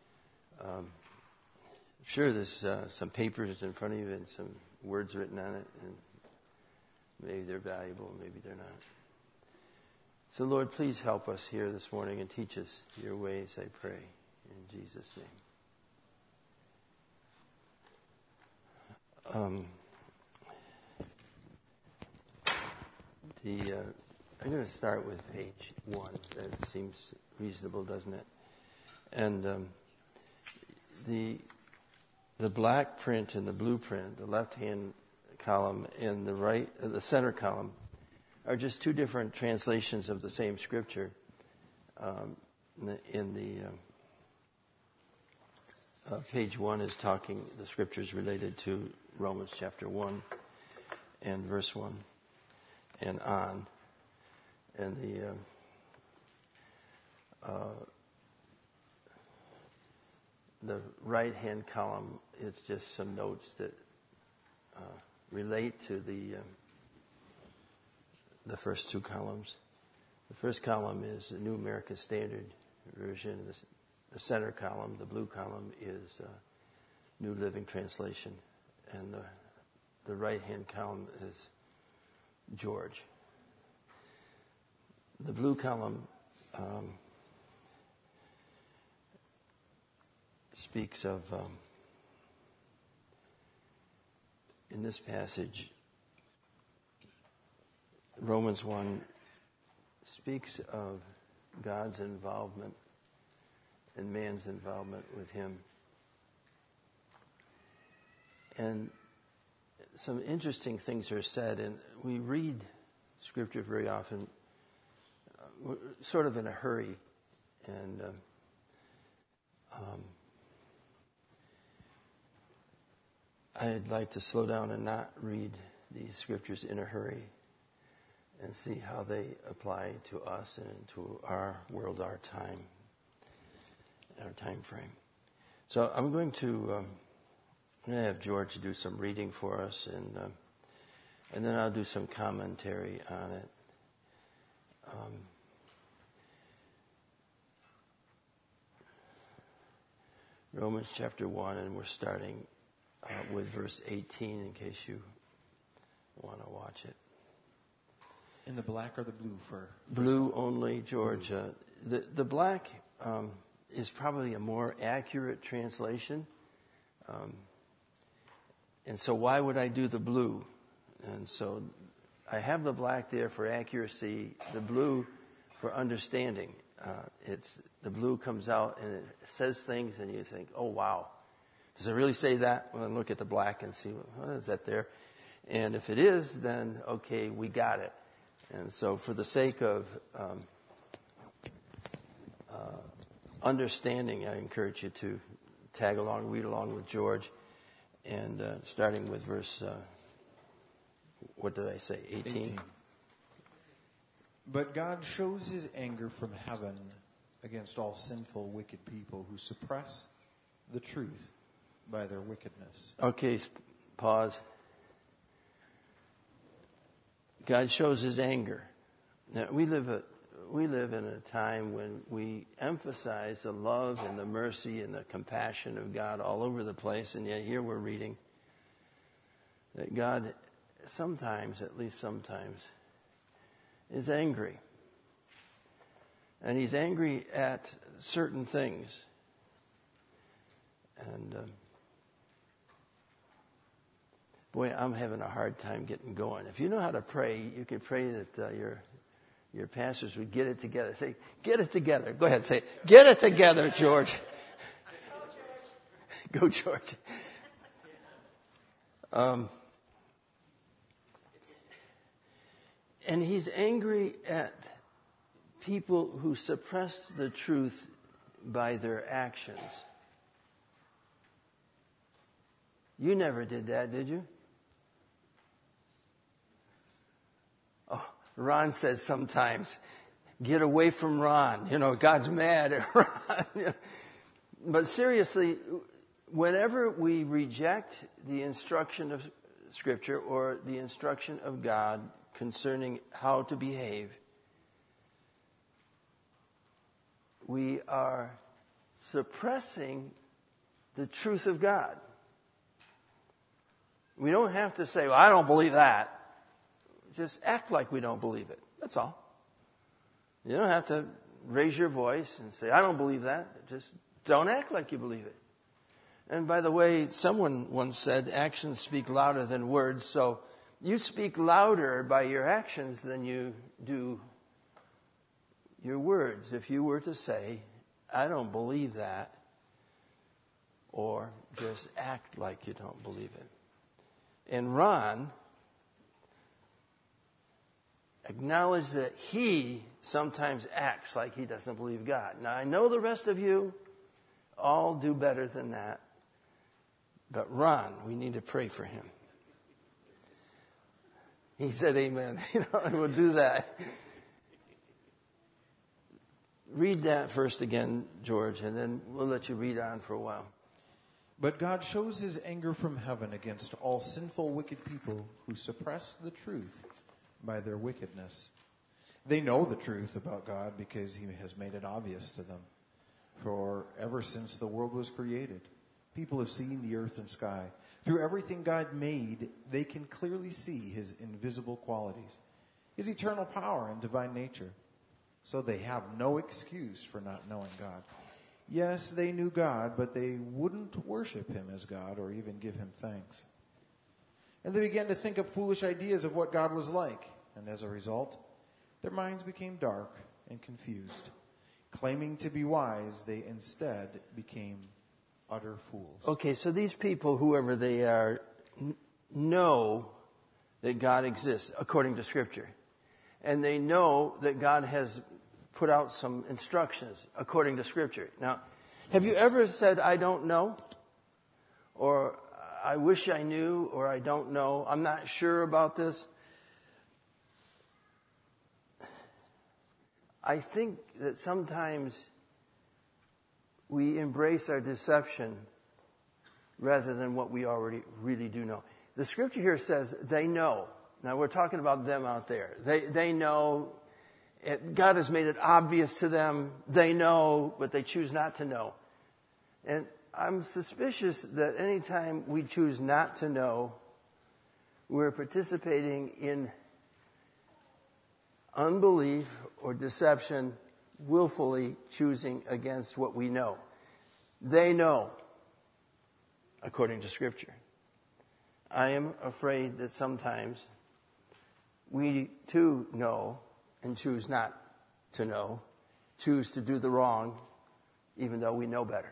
Sure, there's some papers in front of you and some words written on it, and maybe they're valuable, maybe they're not. So, Lord, please help us here this morning and teach us your ways, I pray, in Jesus' name. I'm going to start with page 1. That seems reasonable, doesn't it? And the black print and the blue print, the left-hand column and the center column, are just two different translations of the same scripture. Page 1 is the scriptures related to Romans chapter 1 and verse 1 and on. And the right-hand column is just some notes that relate to the first two columns. The first column is the New American Standard Version. The center column, the blue column, is New Living Translation. And the right-hand column is George. The blue column speaks of, in this passage, Romans 1 speaks of God's involvement and man's involvement with him. And some interesting things are said, and we read Scripture very often sort of in a hurry. And I'd like to slow down and not read these Scriptures in a hurry and see how they apply to us and to our world, our time frame. So I'm going to have George do some reading for us, and then I'll do some commentary on it. Romans chapter 1, and we're starting with verse 18 in case you want to watch it. In the black or the blue for? Blue only, George. The black is probably a more accurate translation. And so why would I do the blue? And so I have the black there for accuracy, the blue for understanding. The blue comes out and it says things and you think, oh, wow. Does it really say that? Well, then look at the black and see, is that there? And if it is, then, okay, we got it. And so for the sake of understanding, I encourage you to tag along, read along with George, and starting with verse, what did I say, 18? But God shows his anger from heaven against all sinful, wicked people who suppress the truth by their wickedness. Okay, pause. God shows his anger. Now, we live in a time when we emphasize the love and the mercy and the compassion of God all over the place, and yet here we're reading that God sometimes, at least sometimes, is angry. And he's angry at certain things. And boy, I'm having a hard time getting going. If you know how to pray, you could pray that your pastors would get it together. Say, get it together. Go ahead, say it. Get it together, George. Go, George. And he's angry at people who suppress the truth by their actions. You never did that, did you? Oh, Ron says sometimes, get away from Ron. You know, God's mad at Ron. But seriously, whenever we reject the instruction of Scripture or the instruction of God concerning how to behave, we are suppressing the truth of God. We don't have to say, well, I don't believe that. Just act like we don't believe it. That's all. You don't have to raise your voice and say, I don't believe that. Just don't act like you believe it. And by the way, someone once said, actions speak louder than words. So you speak louder by your actions than you do your words. If you were to say, I don't believe that, or just act like you don't believe it. And Ron acknowledged that he sometimes acts like he doesn't believe God. Now, I know the rest of you all do better than that. But Ron, we need to pray for him. He said amen. And we'll do that. Read that first again, George, and then we'll let you read on for a while. But God shows his anger from heaven against all sinful, wicked people who suppress the truth by their wickedness. They know the truth about God because he has made it obvious to them. For ever since the world was created, people have seen the earth and sky. Through everything God made, they can clearly see his invisible qualities, his eternal power and divine nature. So they have no excuse for not knowing God. Yes, they knew God, but they wouldn't worship him as God or even give him thanks. And they began to think up foolish ideas of what God was like. And as a result, their minds became dark and confused. Claiming to be wise, they instead became utter fools. Okay, so these people, whoever they are, know that God exists according to Scripture. And they know that God has put out some instructions according to Scripture. Now, have you ever said, I don't know? Or I wish I knew, or I don't know. I'm not sure about this. I think that sometimes we embrace our deception rather than what we already really do know. The Scripture here says they know. Now, we're talking about them out there. They know. God has made it obvious to them. They know, but they choose not to know. And I'm suspicious that anytime we choose not to know, we're participating in unbelief or deception, willfully choosing against what we know. They know, according to Scripture. I am afraid that sometimes we too know and choose not to know, choose to do the wrong, even though we know better.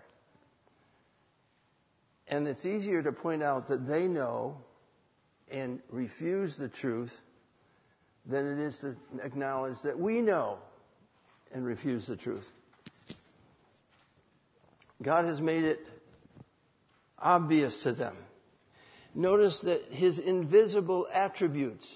And it's easier to point out that they know and refuse the truth than it is to acknowledge that we know and refuse the truth. God has made it obvious to them. Notice that his invisible attributes.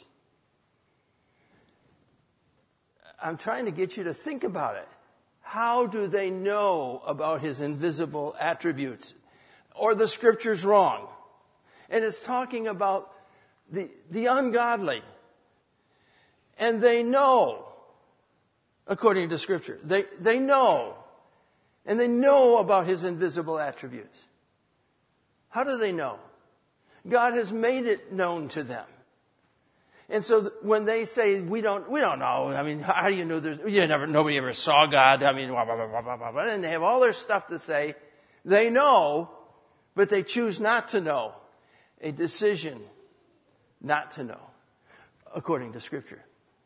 I'm trying to get you to think about it. How do they know about his invisible attributes? Or the Scripture's wrong? And it's talking about the ungodly. And they know, according to Scripture. They know. And they know about his invisible attributes. How do they know? God has made it known to them. And so when they say, we don't know, I mean, how do you know nobody ever saw God, I mean, blah, blah, blah, blah, blah, blah, and they have all their stuff to say. They know, but they choose not to know. A decision not to know, according to Scripture.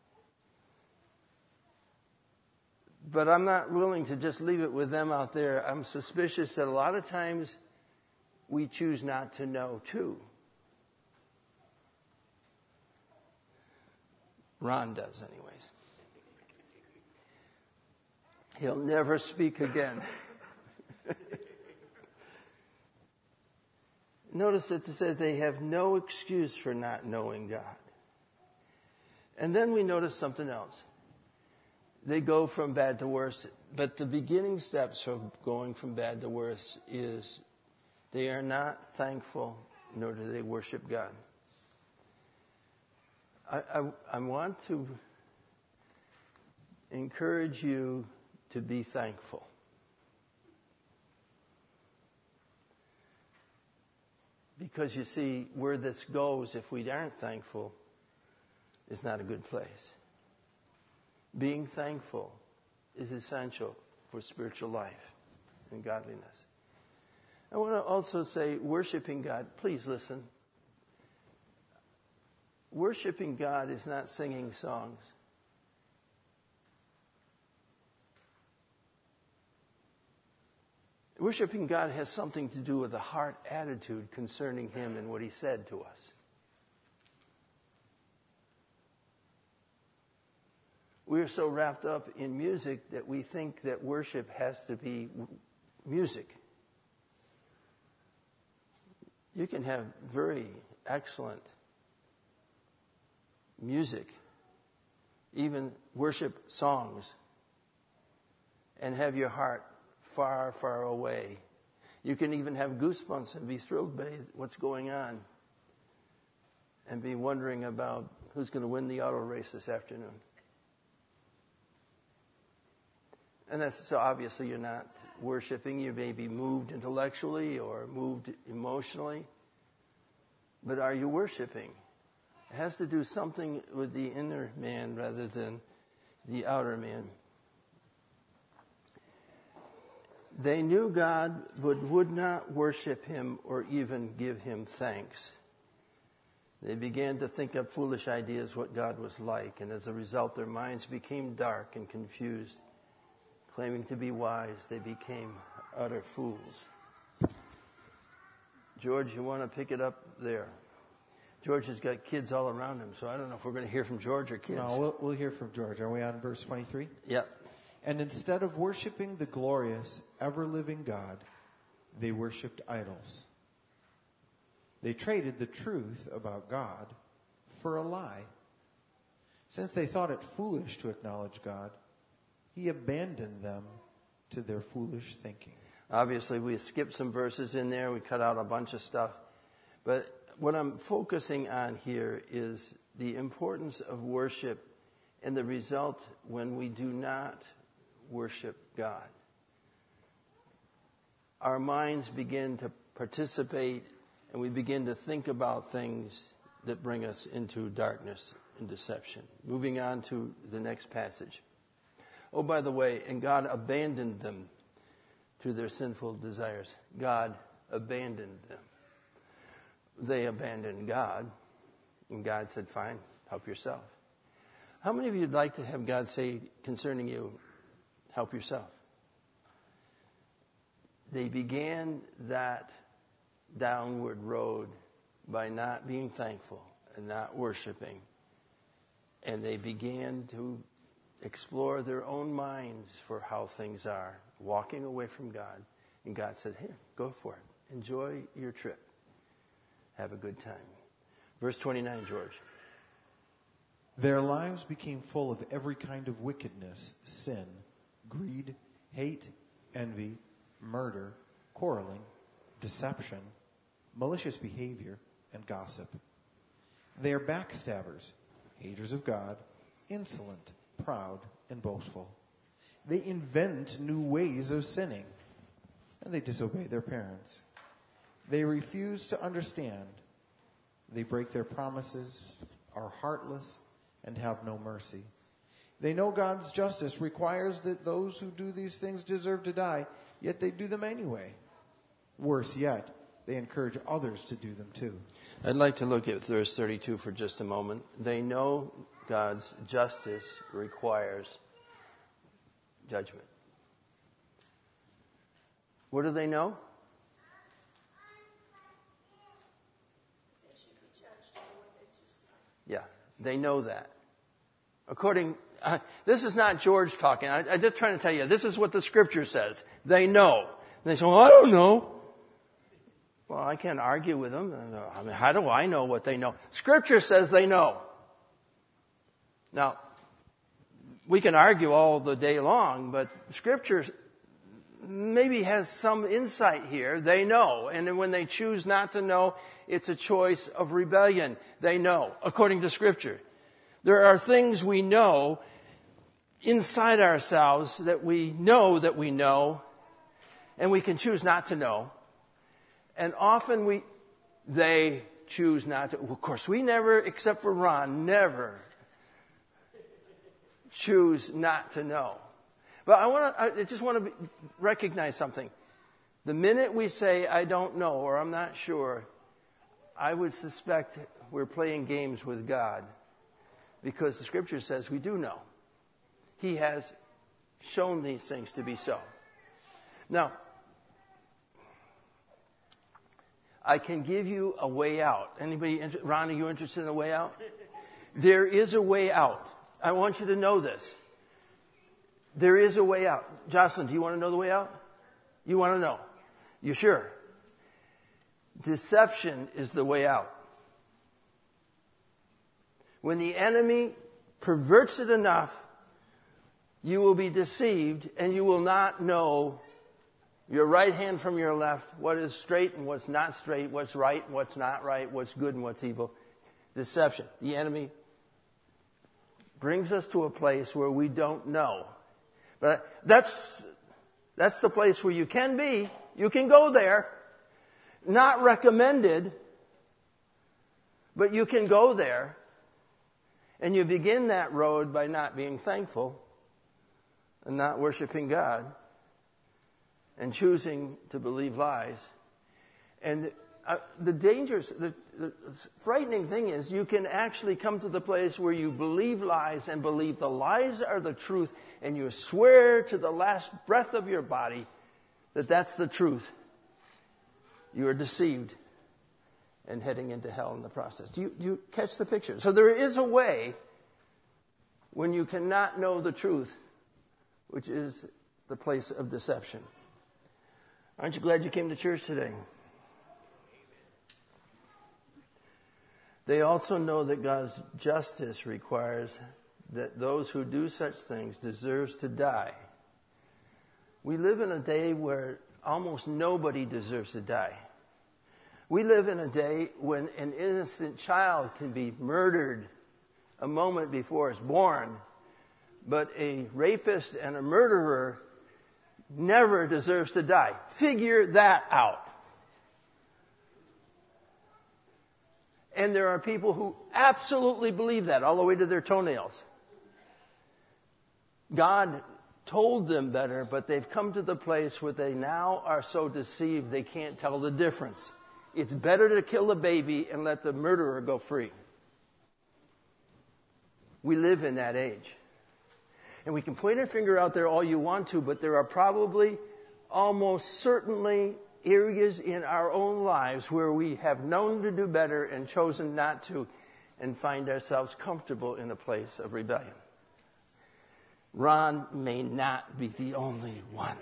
But I'm not willing to just leave it with them out there. I'm suspicious that a lot of times we choose not to know too. Ron does, anyways. He'll never speak again. Notice that it says they have no excuse for not knowing God. And then we notice something else. They go from bad to worse. But the beginning steps of going from bad to worse is they are not thankful, nor do they worship God. I want to encourage you to be thankful. Because you see, where this goes, if we aren't thankful, is not a good place. being thankful is essential for spiritual life and godliness. I want to also say worshiping God. Please listen. Worshiping God is not singing songs. Worshiping God has something to do with a heart attitude concerning Him and what He said to us. We are so wrapped up in music that we think that worship has to be music. You can have very excellent music, even worship songs, and have your heart far, far away. You can even have goosebumps and be thrilled by what's going on and be wondering about who's going to win the auto race this afternoon. And that's so obviously you're not worshiping. You may be moved intellectually or moved emotionally. But are you worshiping? It has to do something with the inner man rather than the outer man. They knew God but would not worship Him or even give Him thanks. They began to think up foolish ideas what God was like, and as a result their minds became dark and confused. Claiming to be wise, they became utter fools. George, you want to pick it up there? George has got kids all around him, so I don't know if we're going to hear from George or kids. No, we'll hear from George. Are we on verse 23? Yep. And instead of worshiping the glorious, ever-living God, they worshipped idols. They traded the truth about God for a lie. Since they thought it foolish to acknowledge God, He abandoned them to their foolish thinking. Obviously, we skipped some verses in there. We cut out a bunch of stuff. But what I'm focusing on here is the importance of worship and the result when we do not worship God. Our minds begin to participate and we begin to think about things that bring us into darkness and deception. Moving on to the next passage. Oh, by the way, and God abandoned them to their sinful desires. God abandoned them. They abandoned God, and God said, fine, help yourself. How many of you would like to have God say concerning you, help yourself? They began that downward road by not being thankful and not worshiping. And they began to explore their own minds for how things are, walking away from God. And God said, here, go for it. Enjoy your trip. Have a good time. Verse 29, George. Their lives became full of every kind of wickedness, sin, greed, hate, envy, murder, quarreling, deception, malicious behavior, and gossip. They are backstabbers, haters of God, insolent, proud, and boastful. They invent new ways of sinning, and they disobey their parents. They refuse to understand. They break their promises, are heartless, and have no mercy. They know God's justice requires that those who do these things deserve to die, yet they do them anyway. Worse yet, they encourage others to do them too. I'd like to look at verse 32 for just a moment. They know God's justice requires judgment. What do they know? Yeah, they know that. This is not George talking. I'm just trying to tell you, this is what the Scripture says. They know. And they say, well, I don't know. Well, I can't argue with them. I mean, how do I know what they know? Scripture says they know. Now, we can argue all the day long, but Scripture maybe has some insight here. They know. And then when they choose not to know, it's a choice of rebellion. They know, according to Scripture. There are things we know inside ourselves that we know, and we can choose not to know. And often they choose not to. Of course, we never, except for Ron, never choose not to know. But I just want to recognize something. The minute we say, I don't know, or I'm not sure, I would suspect we're playing games with God. Because the scripture says we do know. He has shown these things to be so. Now, I can give you a way out. Anybody, Ron, are you interested in a way out? There is a way out. I want you to know this. There is a way out. Jocelyn, do you want to know the way out? You want to know? You sure? Deception is the way out. When the enemy perverts it enough, you will be deceived and you will not know your right hand from your left, what is straight and what's not straight, what's right and what's not right, what's good and what's evil. Deception. The enemy brings us to a place where we don't know. But that's the place where you can be. You can go there. Not recommended, but you can go there. And you begin that road by not being thankful and not worshiping God and choosing to believe lies. And the dangerous, the frightening thing is you can actually come to the place where you believe lies and believe the lies are the truth, and you swear to the last breath of your body that that's the truth. You are deceived and heading into hell in the process. Do you catch the picture? So there is a way when you cannot know the truth, which is the place of deception. Aren't you glad you came to church today? They also know that God's justice requires that those who do such things deserves to die. We live in a day where almost nobody deserves to die. We live in a day when an innocent child can be murdered a moment before it's born, but a rapist and a murderer never deserves to die. Figure that out. And there are people who absolutely believe that all the way to their toenails. God told them better, but they've come to the place where they now are so deceived they can't tell the difference. It's better to kill a baby and let the murderer go free. We live in that age. And we can point our finger out there all you want to, but there are probably, almost certainly, areas in our own lives where we have known to do better and chosen not to, and find ourselves comfortable in a place of rebellion. Ron may not be the only one.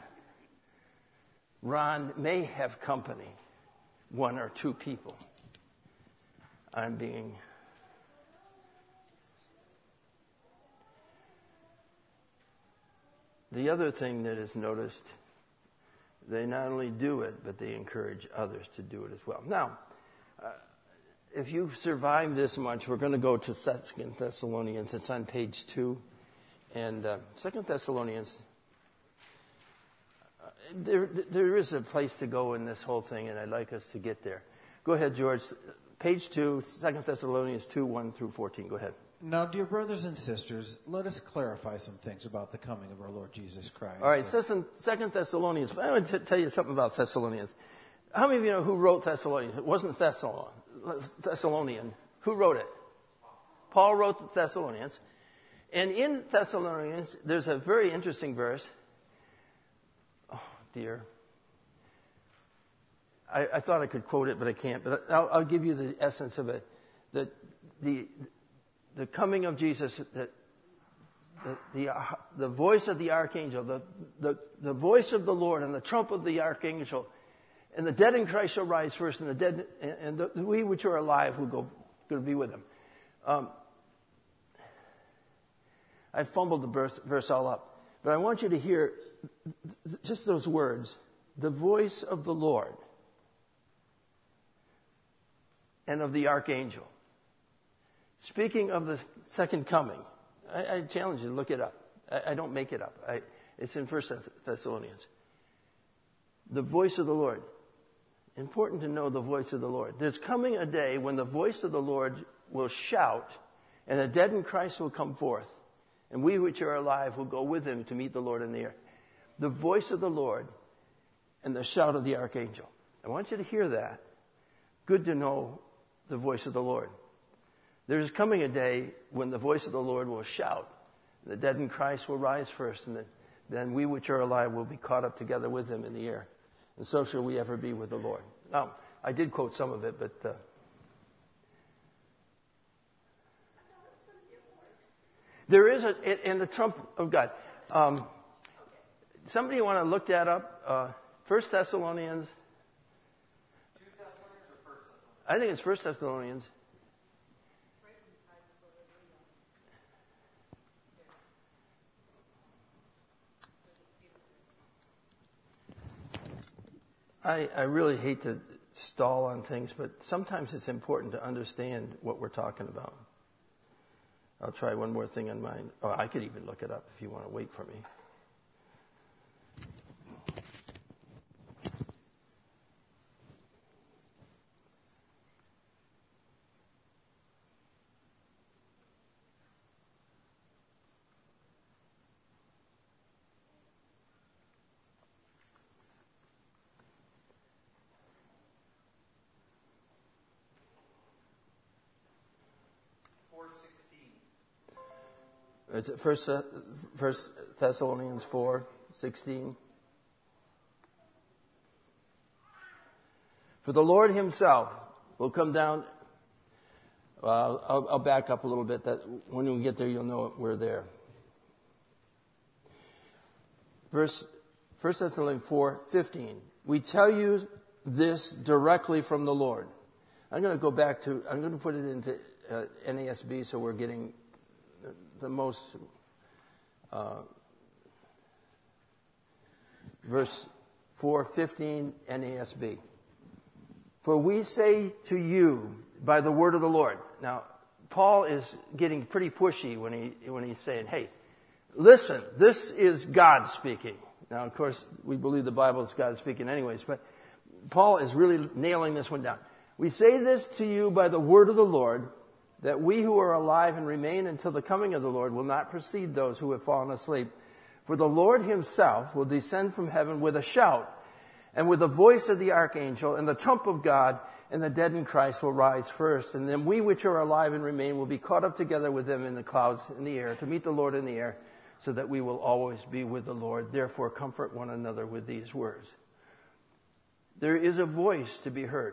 Ron may have company, one or two people. I'm being... The other thing that is noticed, they not only do it, but they encourage others to do it as well. Now, if you survive this much, we're going to go to 2 Thessalonians. It's on page 2. And 2 Thessalonians, there is a place to go in this whole thing, and I'd like us to get there. Go ahead, George. Page 2, 2 Thessalonians 2, 1 through 14. Go ahead. Now, dear brothers and sisters, let us clarify some things about the coming of our Lord Jesus Christ. All right, 2 Thessalonians. I want to tell you something about Thessalonians. How many of you know who wrote Thessalonians? It wasn't Thessalonian. Who wrote it? Paul wrote the Thessalonians. And in Thessalonians, there's a very interesting verse. Oh, dear. I thought I could quote it, but I can't. But I'll give you the essence of it. That the coming of Jesus, the voice of the archangel, the voice of the Lord, and the trump of the archangel, and the dead in Christ shall rise first, and the dead and we which are alive will go to be with him. I fumbled the verse all up, but I want you to hear just those words: the voice of the Lord and of the archangel. Speaking of the second coming, I challenge you to look it up. I don't make it up. It's in 1 Thessalonians. The voice of the Lord. Important to know the voice of the Lord. There's coming a day when the voice of the Lord will shout, and the dead in Christ will come forth. and we which are alive will go with him to meet the Lord in the air. The voice of the Lord and the shout of the archangel. I want you to hear that. Good to know the voice of the Lord. There's coming a day when the voice of the Lord will shout. The dead in Christ will rise first, and then we which are alive will be caught up together with him in the air. And so shall we ever be with the Lord. Now, I did quote some of it, but there is in the trump of God. Somebody want to look that up? 1 Thessalonians. I think it's 1 Thessalonians. I really hate to stall on things, but sometimes it's important to understand what we're talking about. I'll try one more thing on mine. Oh, I could even look it up if you want to wait for me. It's First Thessalonians 4:16. For the Lord himself will come down. I'll back up a little bit. That when we get there, you'll know we're there. 1 Thessalonians 4:15. We tell you this directly from the Lord. I'm going to put it into NASB so we're getting the most, verse 4:15 NASB. For we say to you by the word of the Lord. Now, Paul is getting pretty pushy when he's saying, hey, listen, this is God speaking. Now, of course, we believe the Bible is God speaking anyways, but Paul is really nailing this one down. We say this to you by the word of the Lord, that we who are alive and remain until the coming of the Lord will not precede those who have fallen asleep. For the Lord himself will descend from heaven with a shout, and with the voice of the archangel, and the trump of God, and the dead in Christ will rise first. And then we which are alive and remain will be caught up together with them in the clouds in the air, to meet the Lord in the air, so that we will always be with the Lord. Therefore comfort one another with these words. There is a voice to be heard.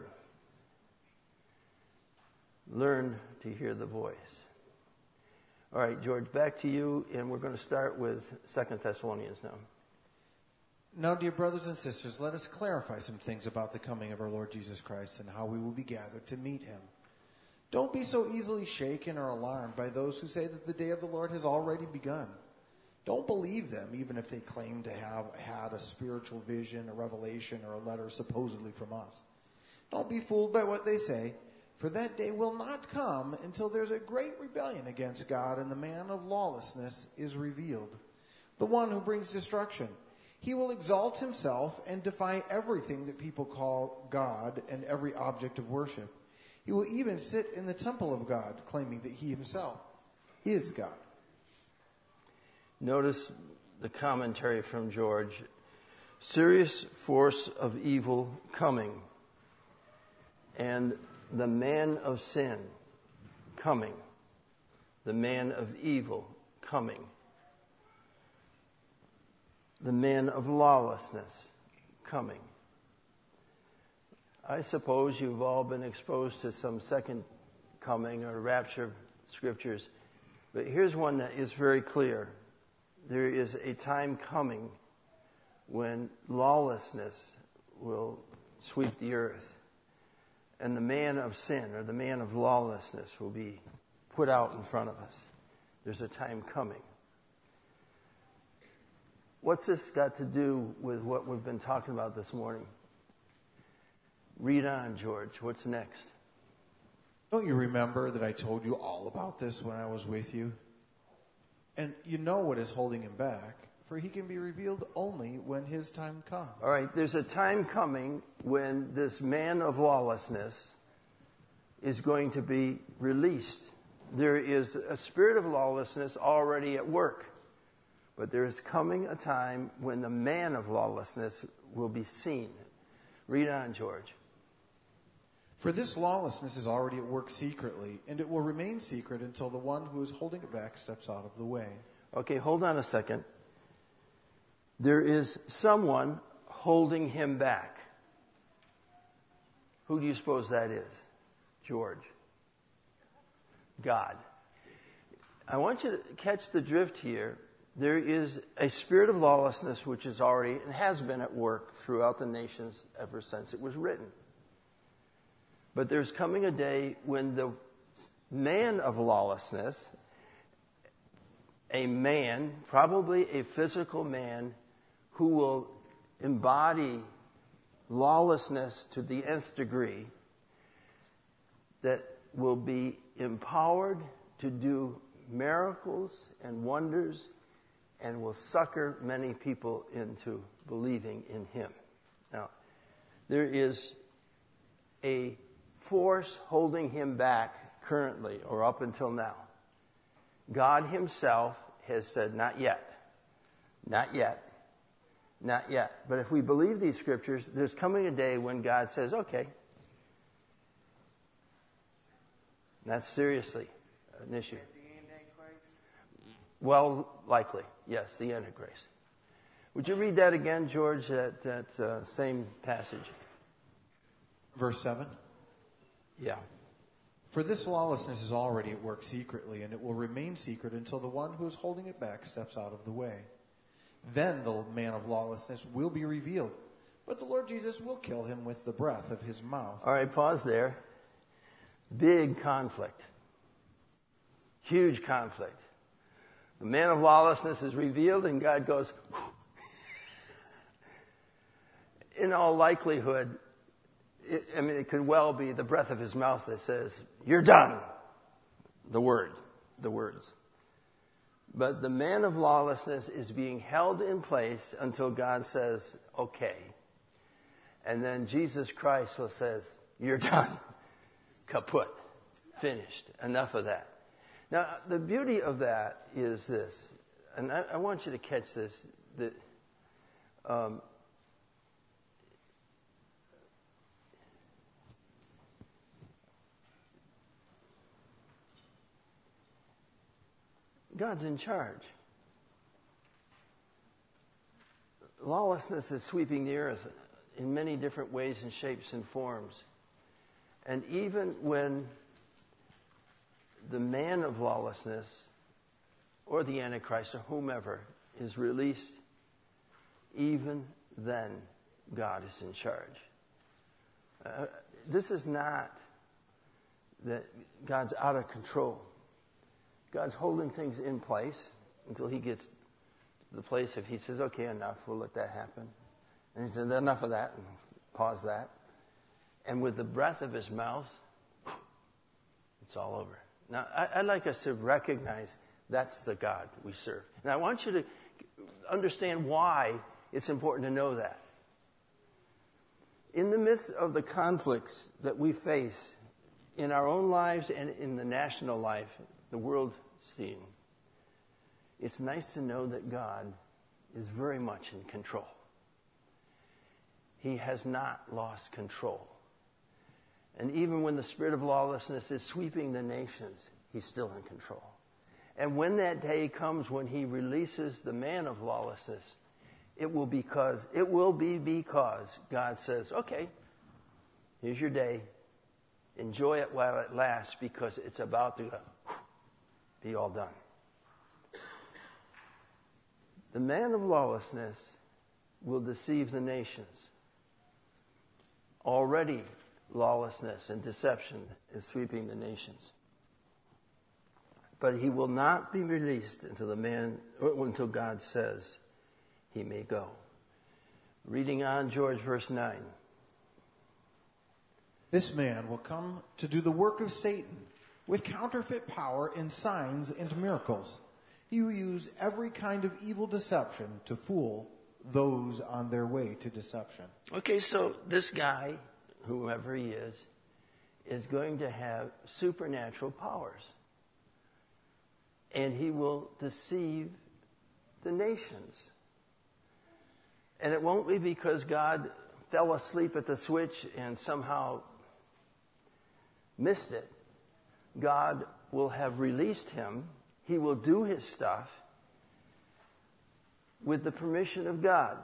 Learn to hear the voice. All right, George, back to you, and we're going to start with 2 Thessalonians now. Now, dear brothers and sisters, let us clarify some things about the coming of our Lord Jesus Christ and how we will be gathered to meet him. Don't be so easily shaken or alarmed by those who say that the day of the Lord has already begun. Don't believe them, even if they claim to have had a spiritual vision, a revelation, or a letter supposedly from us. Don't be fooled by what they say. For that day will not come until there's a great rebellion against God and the man of lawlessness is revealed, the one who brings destruction. He will exalt himself and defy everything that people call God and every object of worship. He will even sit in the temple of God, claiming that he himself is God. Notice the commentary from George. Serious force of evil coming, and the man of sin coming, the man of evil coming, the man of lawlessness coming. I suppose you've all been exposed to some second coming or rapture scriptures, but here's one that is very clear. There is a time coming when lawlessness will sweep the earth. And the man of sin, or the man of lawlessness, will be put out in front of us. There's a time coming. What's this got to do with what we've been talking about this morning? Read on, George. What's next? Don't you remember that I told you all about this when I was with you? And you know what is holding him back, for he can be revealed only when his time comes. All right, there's a time coming when this man of lawlessness is going to be released there is a spirit of lawlessness already at work. But there is coming a time when the man of lawlessness will be seen. Read on, George. For this lawlessness is already at work secretly, and it will remain secret until the one who is holding it back steps out of the way. Okay, hold on a second. There is someone holding him back. Who do you suppose that is? George. God. I want you to catch the drift here. There is a spirit of lawlessness which is already and has been at work throughout the nations ever since it was written. But there's coming a day when the man of lawlessness, a man, probably a physical man, who will embody lawlessness to the nth degree, that will be empowered to do miracles and wonders and will succor many people into believing in him. Now, there is a force holding him back currently or up until now. God himself has said, not yet, not yet, not yet. But if we believe these scriptures, there's coming a day when God says, okay. That's seriously an issue. The Antichrist? Well, likely, yes, the Antichrist. Would you read that again, George, that same passage? Verse 7. Yeah. For this lawlessness is already at work secretly, and it will remain secret until the one who is holding it back steps out of the way. Then the man of lawlessness will be revealed, but the Lord Jesus will kill him with the breath of his mouth. All right, pause there. Big conflict. Huge conflict. The man of lawlessness is revealed, and God goes, in all likelihood, it could well be the breath of his mouth that says, you're done. The words. But the man of lawlessness is being held in place until God says, okay. And then Jesus Christ will says, you're done. Kaput. Finished. Enough of that. Now, the beauty of that is this, and I want you to catch this, that God's in charge. Lawlessness is sweeping the earth in many different ways and shapes and forms. And even when the man of lawlessness or the Antichrist or whomever is released, even then God is in charge. This is not that God's out of control. God's holding things in place until he gets to the place if he says, okay, enough, we'll let that happen. And he says, enough of that, and pause that. And with the breath of his mouth, it's all over. Now, I'd like us to recognize that's the God we serve. And I want you to understand why it's important to know that. In the midst of the conflicts that we face in our own lives and in the national life, the world scene, it's nice to know that God is very much in control. He has not lost control. And even when the spirit of lawlessness is sweeping the nations, he's still in control. And when that day comes when he releases the man of lawlessness, it will be because God says, okay, here's your day. Enjoy it while it lasts, because it's about to be all done. The man of lawlessness will deceive the nations. Already, lawlessness and deception is sweeping the nations. But he will not be released until God says he may go. Reading on, George, verse 9. This man will come to do the work of Satan with counterfeit power and signs and miracles. He will use every kind of evil deception to fool those on their way to deception. Okay, so this guy, whoever he is going to have supernatural powers. and he will deceive the nations. And it won't be because God fell asleep at the switch and somehow missed it. God will have released him. He will do his stuff with the permission of God.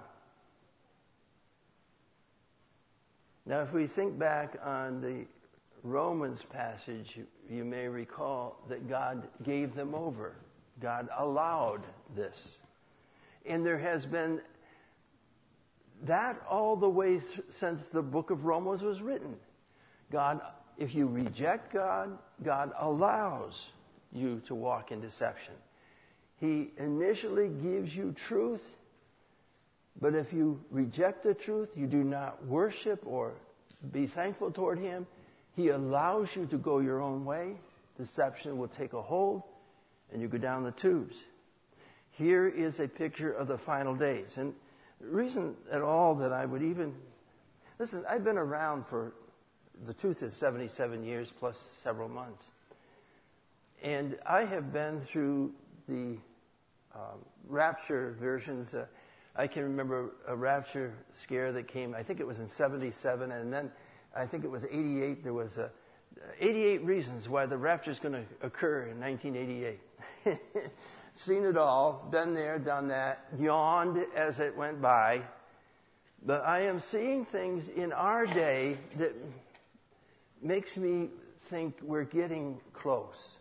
Now, if we think back on the Romans passage, you may recall that God gave them over. God allowed this. And there has been that all the way since the book of Romans was written. God, if you reject God, God allows you to walk in deception. He initially gives you truth, but if you reject the truth, you do not worship or be thankful toward him, he allows you to go your own way. Deception will take a hold, and you go down the tubes. Here is a picture of the final days. And the reason at all that I would even... Listen, I've been around for... The truth is 77 years plus several months. And I have been through the rapture versions. I can remember a rapture scare that came, I think it was in 77, and then I think it was 88. There was 88 reasons why the rapture is going to occur in 1988. Seen it all, been there, done that, yawned as it went by. But I am seeing things in our day that makes me think we're getting close.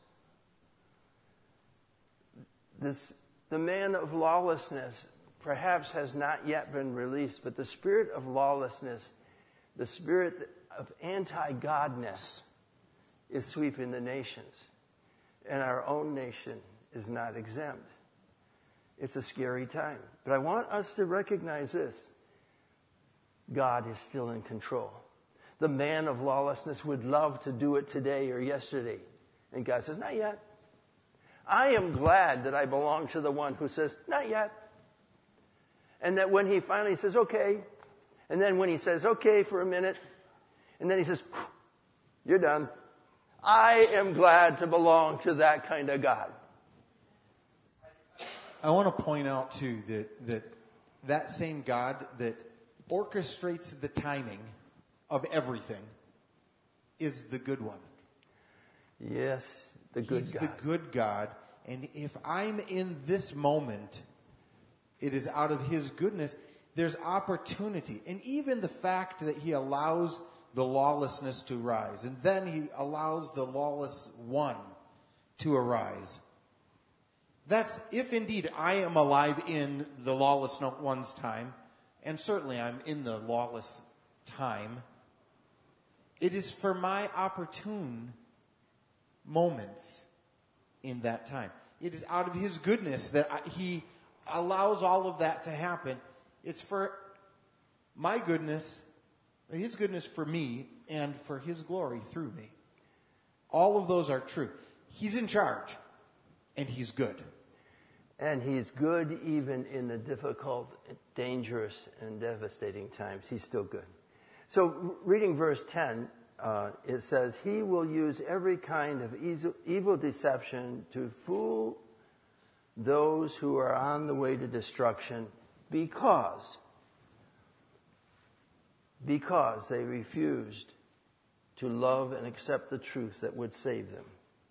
The man of lawlessness perhaps has not yet been released, but the spirit of lawlessness, the spirit of anti-godness is sweeping the nations. And our own nation is not exempt. It's a scary time. But I want us to recognize this. God is still in control. The man of lawlessness would love to do it today or yesterday. And God says, not yet. I am glad that I belong to the one who says, not yet. And that when he finally says, okay, and then when he says, okay for a minute, and then he says, you're done. I am glad to belong to that kind of God. I want to point out, too, that same God that orchestrates the timing of everything is the good one. Yes, the good He's God. the good God. And if I'm in this moment, it is out of his goodness. There's opportunity. And even the fact that he allows the lawlessness to rise, and then he allows the lawless one to arise. That's if indeed I am alive in the lawless one's time, and certainly I'm in the lawless time. It is for my opportune moments in that time. It is out of his goodness that he allows all of that to happen. It's for my goodness, his goodness for me, and for his glory through me. All of those are true. He's in charge, and he's good. And he's good even in the difficult, dangerous, and devastating times. He's still good. So reading verse 10, it says, he will use every kind of evil deception to fool those who are on the way to destruction because they refused to love and accept the truth that would save them.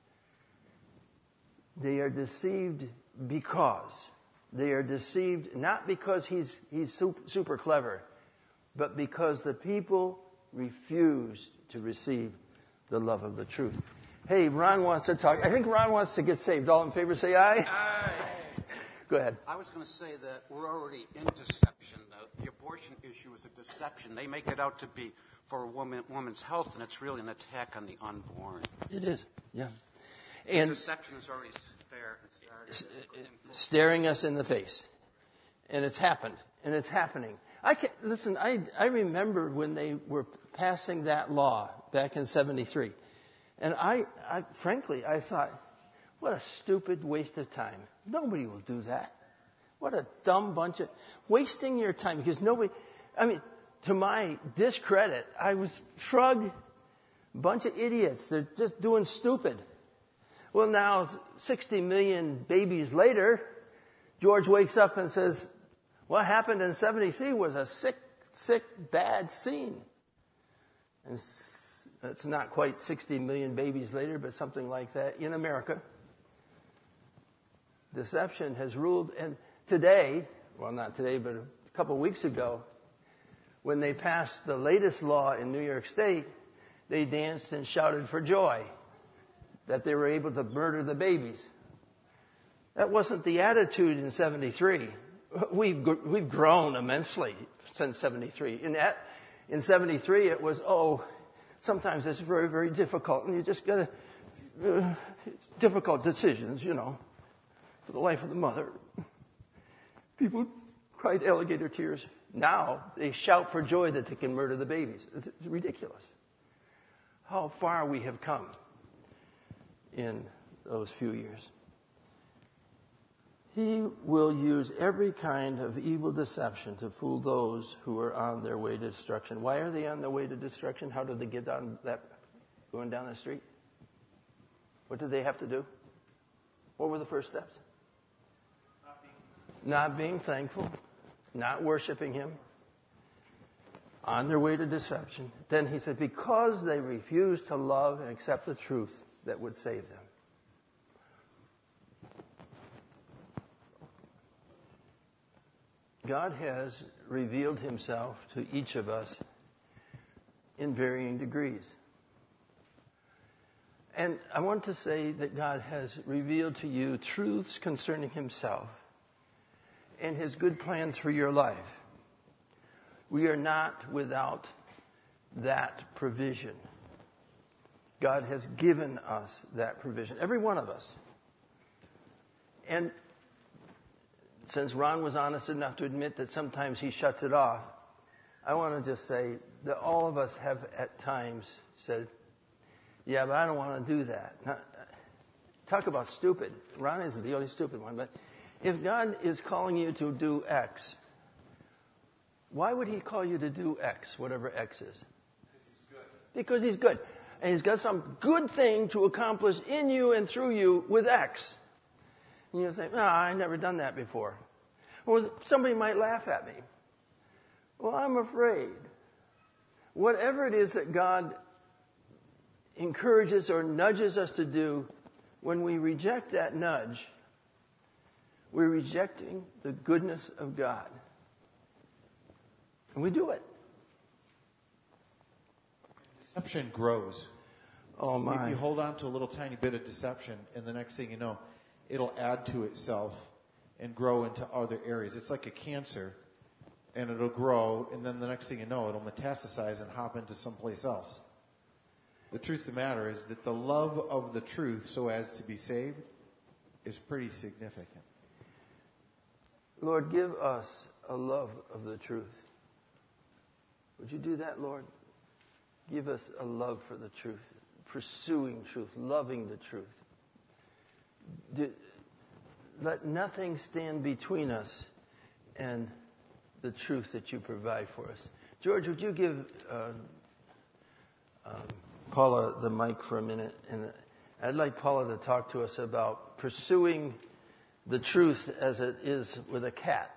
They are deceived because. They are deceived not because he's super clever, but because the people refused to receive the love of the truth. Hey, Ron wants to talk. I think Ron wants to get saved. All in favor, say aye. Aye. Go ahead. I was going to say that we're already in deception. The abortion issue is a deception. They make it out to be for a woman's health, and it's really an attack on the unborn. It is, yeah. And deception is already there. It's staring us in the face. And it's happened. And it's happening. I remember when they were passing that law back in 73. And I frankly, I thought, what a stupid waste of time. Nobody will do that. What a dumb bunch of... Wasting your time because nobody... I mean, to my discredit, I was shrug, bunch of idiots. They're just doing stupid. Well, now, 60 million babies later, George wakes up and says, what happened in 73 was a sick, bad scene. And it's not quite 60 million babies later, but something like that in America. Deception has ruled. And today, well, not today, but a couple of weeks ago, when they passed the latest law in New York State, they danced and shouted for joy that they were able to murder the babies. That wasn't the attitude in 73. We've grown immensely since 73. In 73, it was, sometimes it's very, very difficult, and you just got to, difficult decisions, for the life of the mother. People cried alligator tears. Now, they shout for joy that they can murder the babies. It's ridiculous. How far we have come in those few years. He will use every kind of evil deception to fool those who are on their way to destruction. Why are they on their way to destruction? How did they get on that, going down the street? What did they have to do? What were the first steps? Not being thankful, not worshiping him, on their way to deception. Then he said, because they refused to love and accept the truth that would save them. God has revealed himself to each of us in varying degrees. And I want to say that God has revealed to you truths concerning himself and his good plans for your life. We are not without that provision. God has given us that provision, every one of us. And since Ron was honest enough to admit that sometimes he shuts it off, I want to just say that all of us have at times said, yeah, but I don't want to do that. Now, talk about stupid. Ron isn't the only stupid one, but if God is calling you to do X, why would he call you to do X, whatever X is? Because he's good. And he's got some good thing to accomplish in you and through you with X. And you say, I've never done that before. Or somebody might laugh at me. Well, I'm afraid. Whatever it is that God encourages or nudges us to do, when we reject that nudge, we're rejecting the goodness of God. And we do it. Deception grows. Oh, my. You hold on to a little tiny bit of deception, and the next thing you know, it'll add to itself and grow into other areas. It's like a cancer, and it'll grow, and then the next thing you know, it'll metastasize and hop into someplace else. The truth of the matter is that the love of the truth so as to be saved is pretty significant. Lord, give us a love of the truth. Would you do that, Lord? Give us a love for the truth, pursuing truth, loving the truth. Let nothing stand between us and the truth that you provide for us. George, would you give Paula the mic for a minute? And I'd like Paula to talk to us about pursuing the truth as it is with a cat.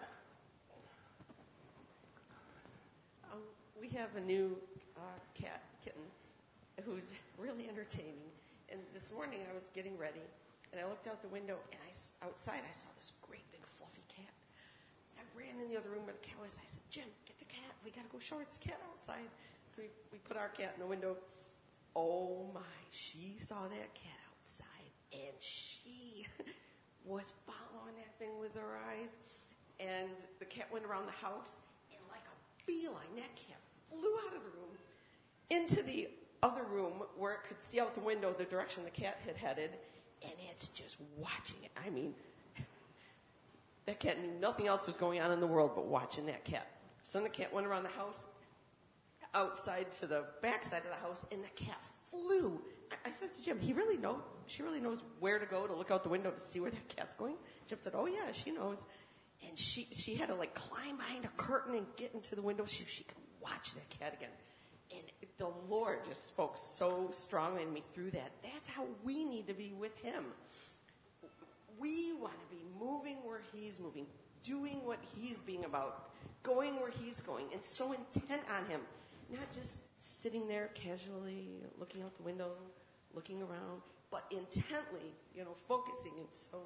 We have a new kitten who's really entertaining. And this morning I was getting ready, and I looked out the window, and outside I saw this great big fluffy cat. So I ran in the other room where the cat was. I said, Jim, get the cat. We got to go show this cat outside. So we put our cat in the window. Oh, my. She saw that cat outside, and she was following that thing with her eyes. And the cat went around the house, and like a beeline, that cat flew out of the room into the other room where it could see out the window the direction the cat had headed, and it's just watching it. I mean, that cat knew nothing else was going on in the world but watching that cat. So then the cat went around the house, outside to the back side of the house, and the cat flew. I said to Jim, she really knows where to go to look out the window to see where that cat's going? Jim said, oh yeah, she knows. And she had to like climb behind a curtain and get into the window so she could watch that cat again. And the Lord just spoke so strongly in me through that. That's how we need to be with him. We want to be moving where he's moving, doing what he's being about, going where he's going, and so intent on him. Not just sitting there casually, looking out the window, looking around, but intently, focusing. And so...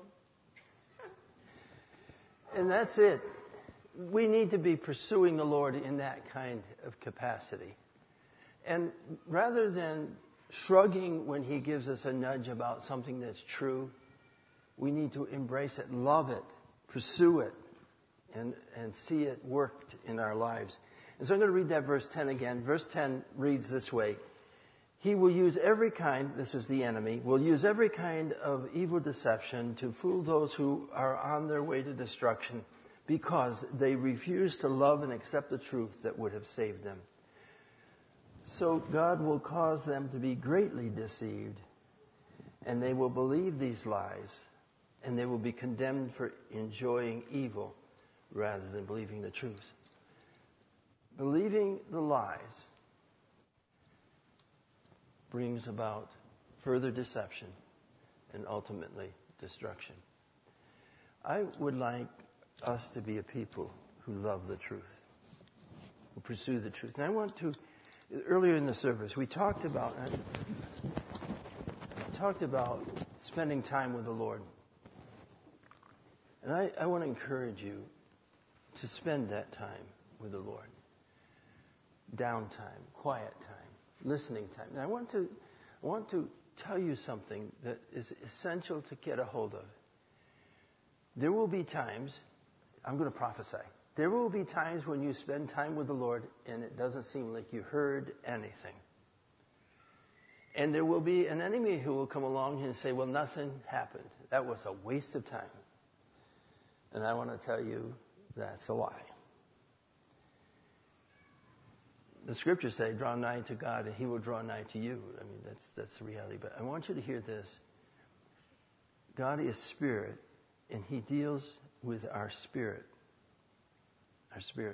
And that's it. We need to be pursuing the Lord in that kind of capacity. And rather than shrugging when he gives us a nudge about something that's true, we need to embrace it, love it, pursue it, and see it worked in our lives. And so I'm going to read that verse 10 again. Verse 10 reads this way. He will use every kind, this is the enemy, will use every kind of evil deception to fool those who are on their way to destruction because they refuse to love and accept the truth that would have saved them. So God will cause them to be greatly deceived, and they will believe these lies, and they will be condemned for enjoying evil rather than believing the truth. Believing the lies brings about further deception and ultimately destruction. I would like us to be a people who love the truth, who pursue the truth. And I want to, earlier in the service, we talked about spending time with the Lord. And I want to encourage you to spend that time with the Lord. Downtime, quiet time, listening time. And I want to tell you something that is essential to get a hold of. There will be times, I'm going to prophesy, there will be times when you spend time with the Lord and it doesn't seem like you heard anything. And there will be an enemy who will come along and say, well, nothing happened. That was a waste of time. And I want to tell you that's a lie. The scriptures say, draw nigh to God and he will draw nigh to you. I mean, that's the reality. But I want you to hear this. God is spirit, and he deals with our spirit man.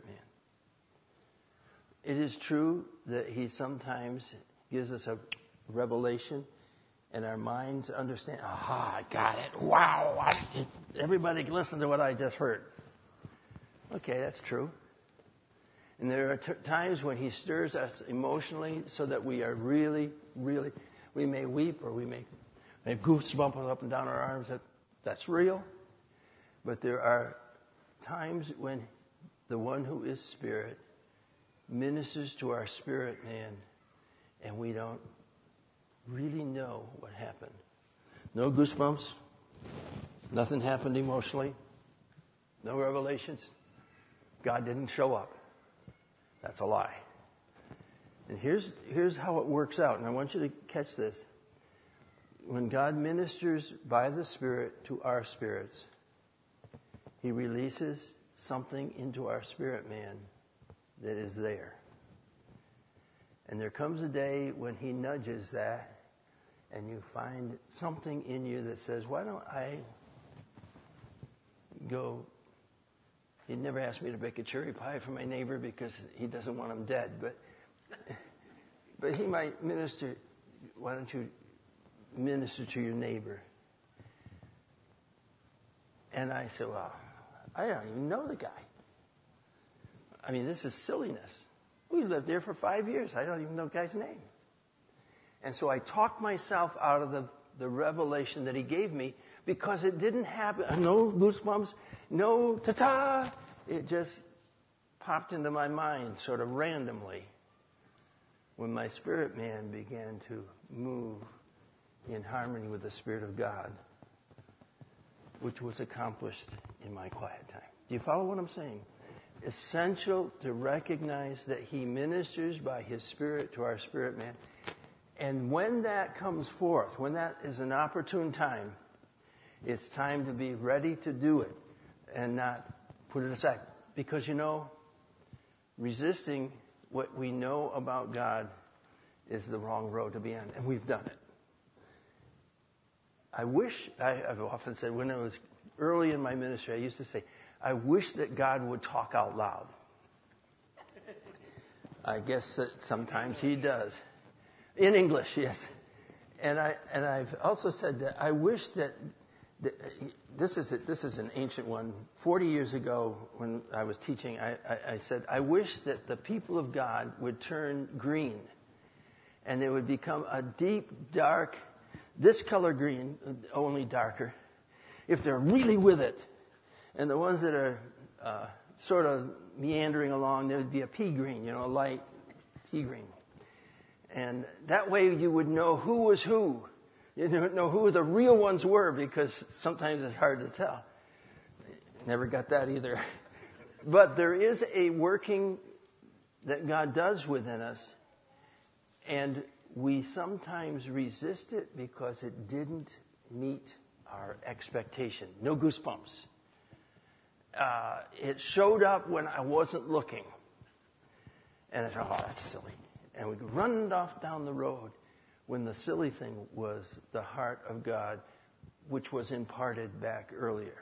It is true that he sometimes gives us a revelation, and our minds understand, aha, I got it. Wow, everybody listen to what I just heard. Okay, that's true. And there are times when he stirs us emotionally so that we are really, really, we may weep or we may have goosebumps up and down our arms. That's real. But there are times when the one who is spirit ministers to our spirit man and we don't really know what happened. No goosebumps. Nothing happened emotionally. No revelations. God didn't show up. That's a lie. And here's how it works out. And I want you to catch this. When God ministers by the Spirit to our spirits, he releases something into our spirit man that is there. And there comes a day when he nudges that and you find something in you that says, why don't I go... He'd never asked me to bake a cherry pie for my neighbor because he doesn't want him dead. But he might minister. Why don't you minister to your neighbor? And I said, well, I don't even know the guy. I mean, this is silliness. We lived there for 5 years. I don't even know the guy's name. And so I talked myself out of the revelation that he gave me, because it didn't happen. No goosebumps, no ta-ta. It just popped into my mind sort of randomly when my spirit man began to move in harmony with the Spirit of God, which was accomplished in my quiet time. Do you follow what I'm saying? Essential to recognize that he ministers by his Spirit to our spirit man. And when that comes forth, when that is an opportune time, it's time to be ready to do it and not put it aside. Because, resisting what we know about God is the wrong road to be on. And we've done it. I've often said, when I was early in my ministry, I used to say, I wish that God would talk out loud. I guess that sometimes he does. In English, yes. And I've also said that I wish that this is an ancient one. 40 years ago, when I was teaching, I said I wish that the people of God would turn green, and they would become a deep, dark, this color green, only darker, if they're really with it. And the ones that are sort of meandering along, there would be a pea green, a light pea green. And that way you would know who was who. You didn't know who the real ones were, because sometimes it's hard to tell. Never got that either. But there is a working that God does within us, and we sometimes resist it because it didn't meet our expectation. No goosebumps. It showed up when I wasn't looking. And I thought, oh, that's silly. And we'd run off down the road when the silly thing was the heart of God, which was imparted back earlier.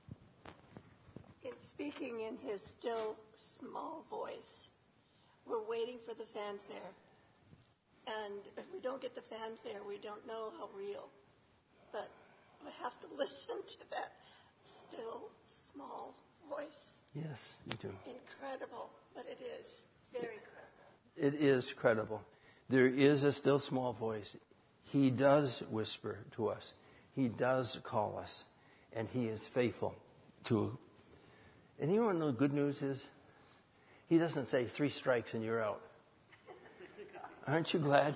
In speaking in his still small voice, we're waiting for the fanfare. And if we don't get the fanfare, we don't know how real. But we have to listen to that still small voice. Yes, you do. Incredible, but it is very credible. It is credible. There is a still small voice. He does whisper to us. He does call us. And he is faithful to. And you want to know the good news is? He doesn't say 3 strikes and you're out. Aren't you glad?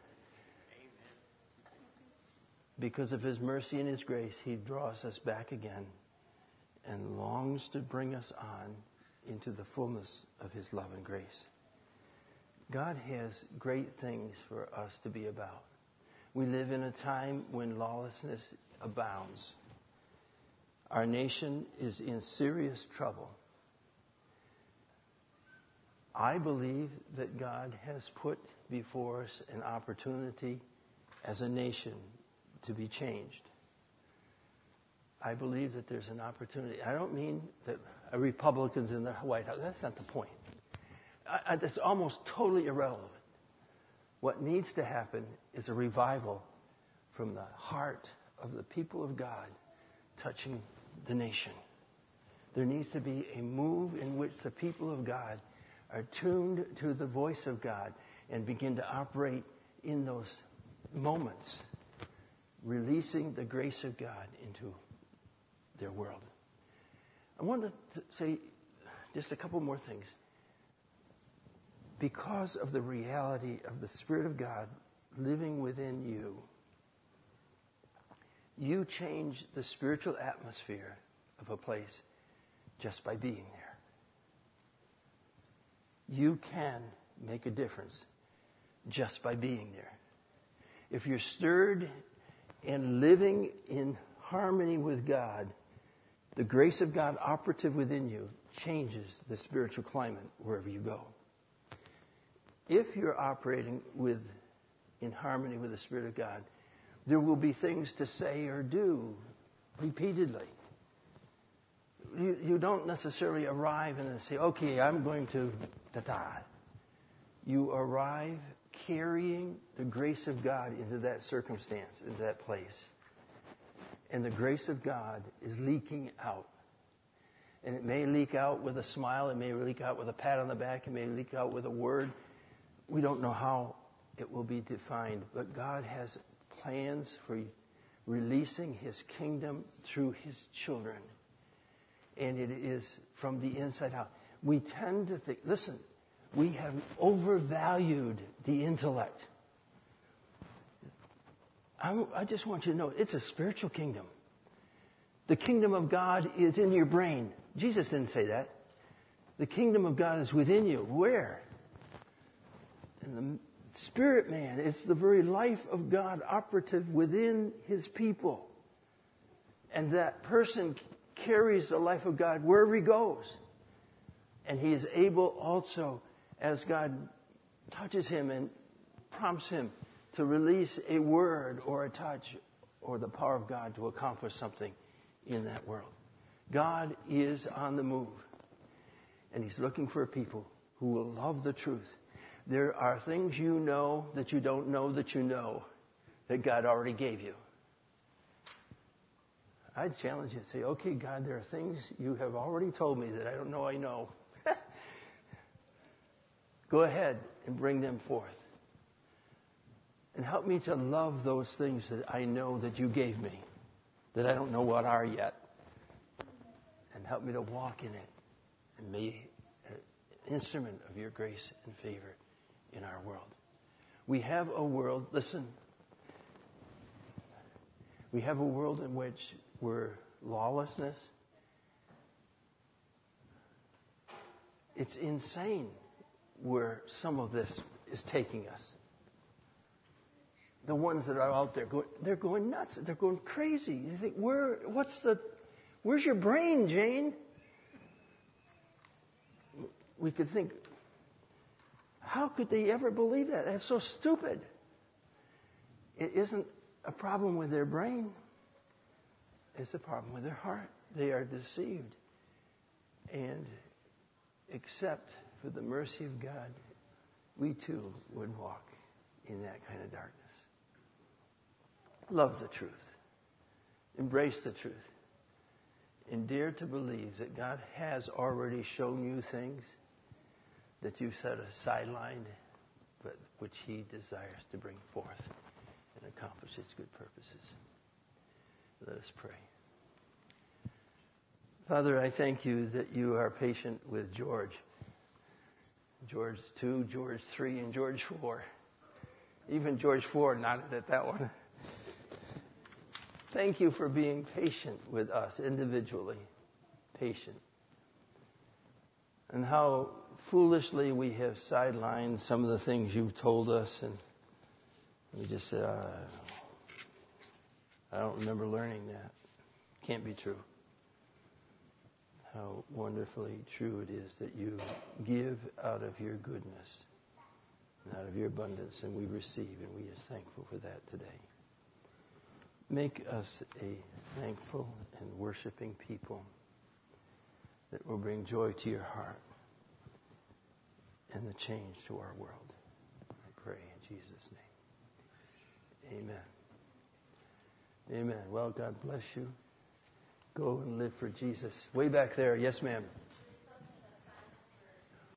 Because of his mercy and his grace, he draws us back again and longs to bring us on into the fullness of his love and grace. God has great things for us to be about. We live in a time when lawlessness abounds. Our nation is in serious trouble. I believe that God has put before us an opportunity as a nation to be changed. I believe that there's an opportunity. I don't mean that Republicans in the White House. That's not the point. That's almost totally irrelevant. What needs to happen is a revival from the heart of the people of God touching the nation. There needs to be a move in which the people of God are tuned to the voice of God and begin to operate in those moments, releasing the grace of God into their world. I wanted to say just a couple more things. Because of the reality of the Spirit of God living within you, you change the spiritual atmosphere of a place just by being there. You can make a difference just by being there. If you're stirred and living in harmony with God, the grace of God operative within you changes the spiritual climate wherever you go. If you're operating in harmony with the Spirit of God, there will be things to say or do repeatedly. You don't necessarily arrive and then say, okay, I'm going to da-da. You arrive carrying the grace of God into that circumstance, into that place. And the grace of God is leaking out. And it may leak out with a smile. It may leak out with a pat on the back. It may leak out with a word. We don't know how it will be defined, but God has plans for releasing his kingdom through his children. And it is from the inside out. We tend to think, listen, we have overvalued the intellect. I just want you to know, it's a spiritual kingdom. The kingdom of God is in your brain. Jesus didn't say that. The kingdom of God is within you. Where? In the spirit man. It's the very life of God operative within his people. And that person carries the life of God wherever he goes. And he is able also, as God touches him and prompts him to release a word or a touch or the power of God to accomplish something in that world. God is on the move. And he's looking for people who will love the truth. There are things you know that you don't know that God already gave you. I'd challenge you to say, okay, God, there are things you have already told me that I don't know I know. Go ahead and bring them forth. And help me to love those things that I know that you gave me, that I don't know what are yet. And help me to walk in it and be an instrument of your grace and favor in our world. We have a world, listen, we have a world in which we're lawlessness. It's insane where some of this is taking us. The ones that are out there, they're going nuts. They're going crazy. You think, where's your brain, Jane? We could think, how could they ever believe that? That's so stupid. It isn't a problem with their brain. It's a problem with their heart. They are deceived. And except for the mercy of God, we too would walk in that kind of darkness. Love the truth. Embrace the truth. And dare to believe that God has already shown you things that you set sidelined, but which he desires to bring forth and accomplish its good purposes. Let us pray. Father, I thank you that you are patient with George. George 2, George 3, and George 4. Even George 4 nodded at that one. Thank you for being patient with us individually. Patient. And how foolishly we have sidelined some of the things you've told us, and we just said, I don't remember learning that. Can't be true. How wonderfully true it is that you give out of your goodness and out of your abundance, and we receive, and we are thankful for that today. Make us a thankful and worshiping people that will bring joy to your heart and the change to our world. I pray in Jesus' name. Amen. Amen. Well, God bless you. Go and live for Jesus. Way back there. Yes, ma'am.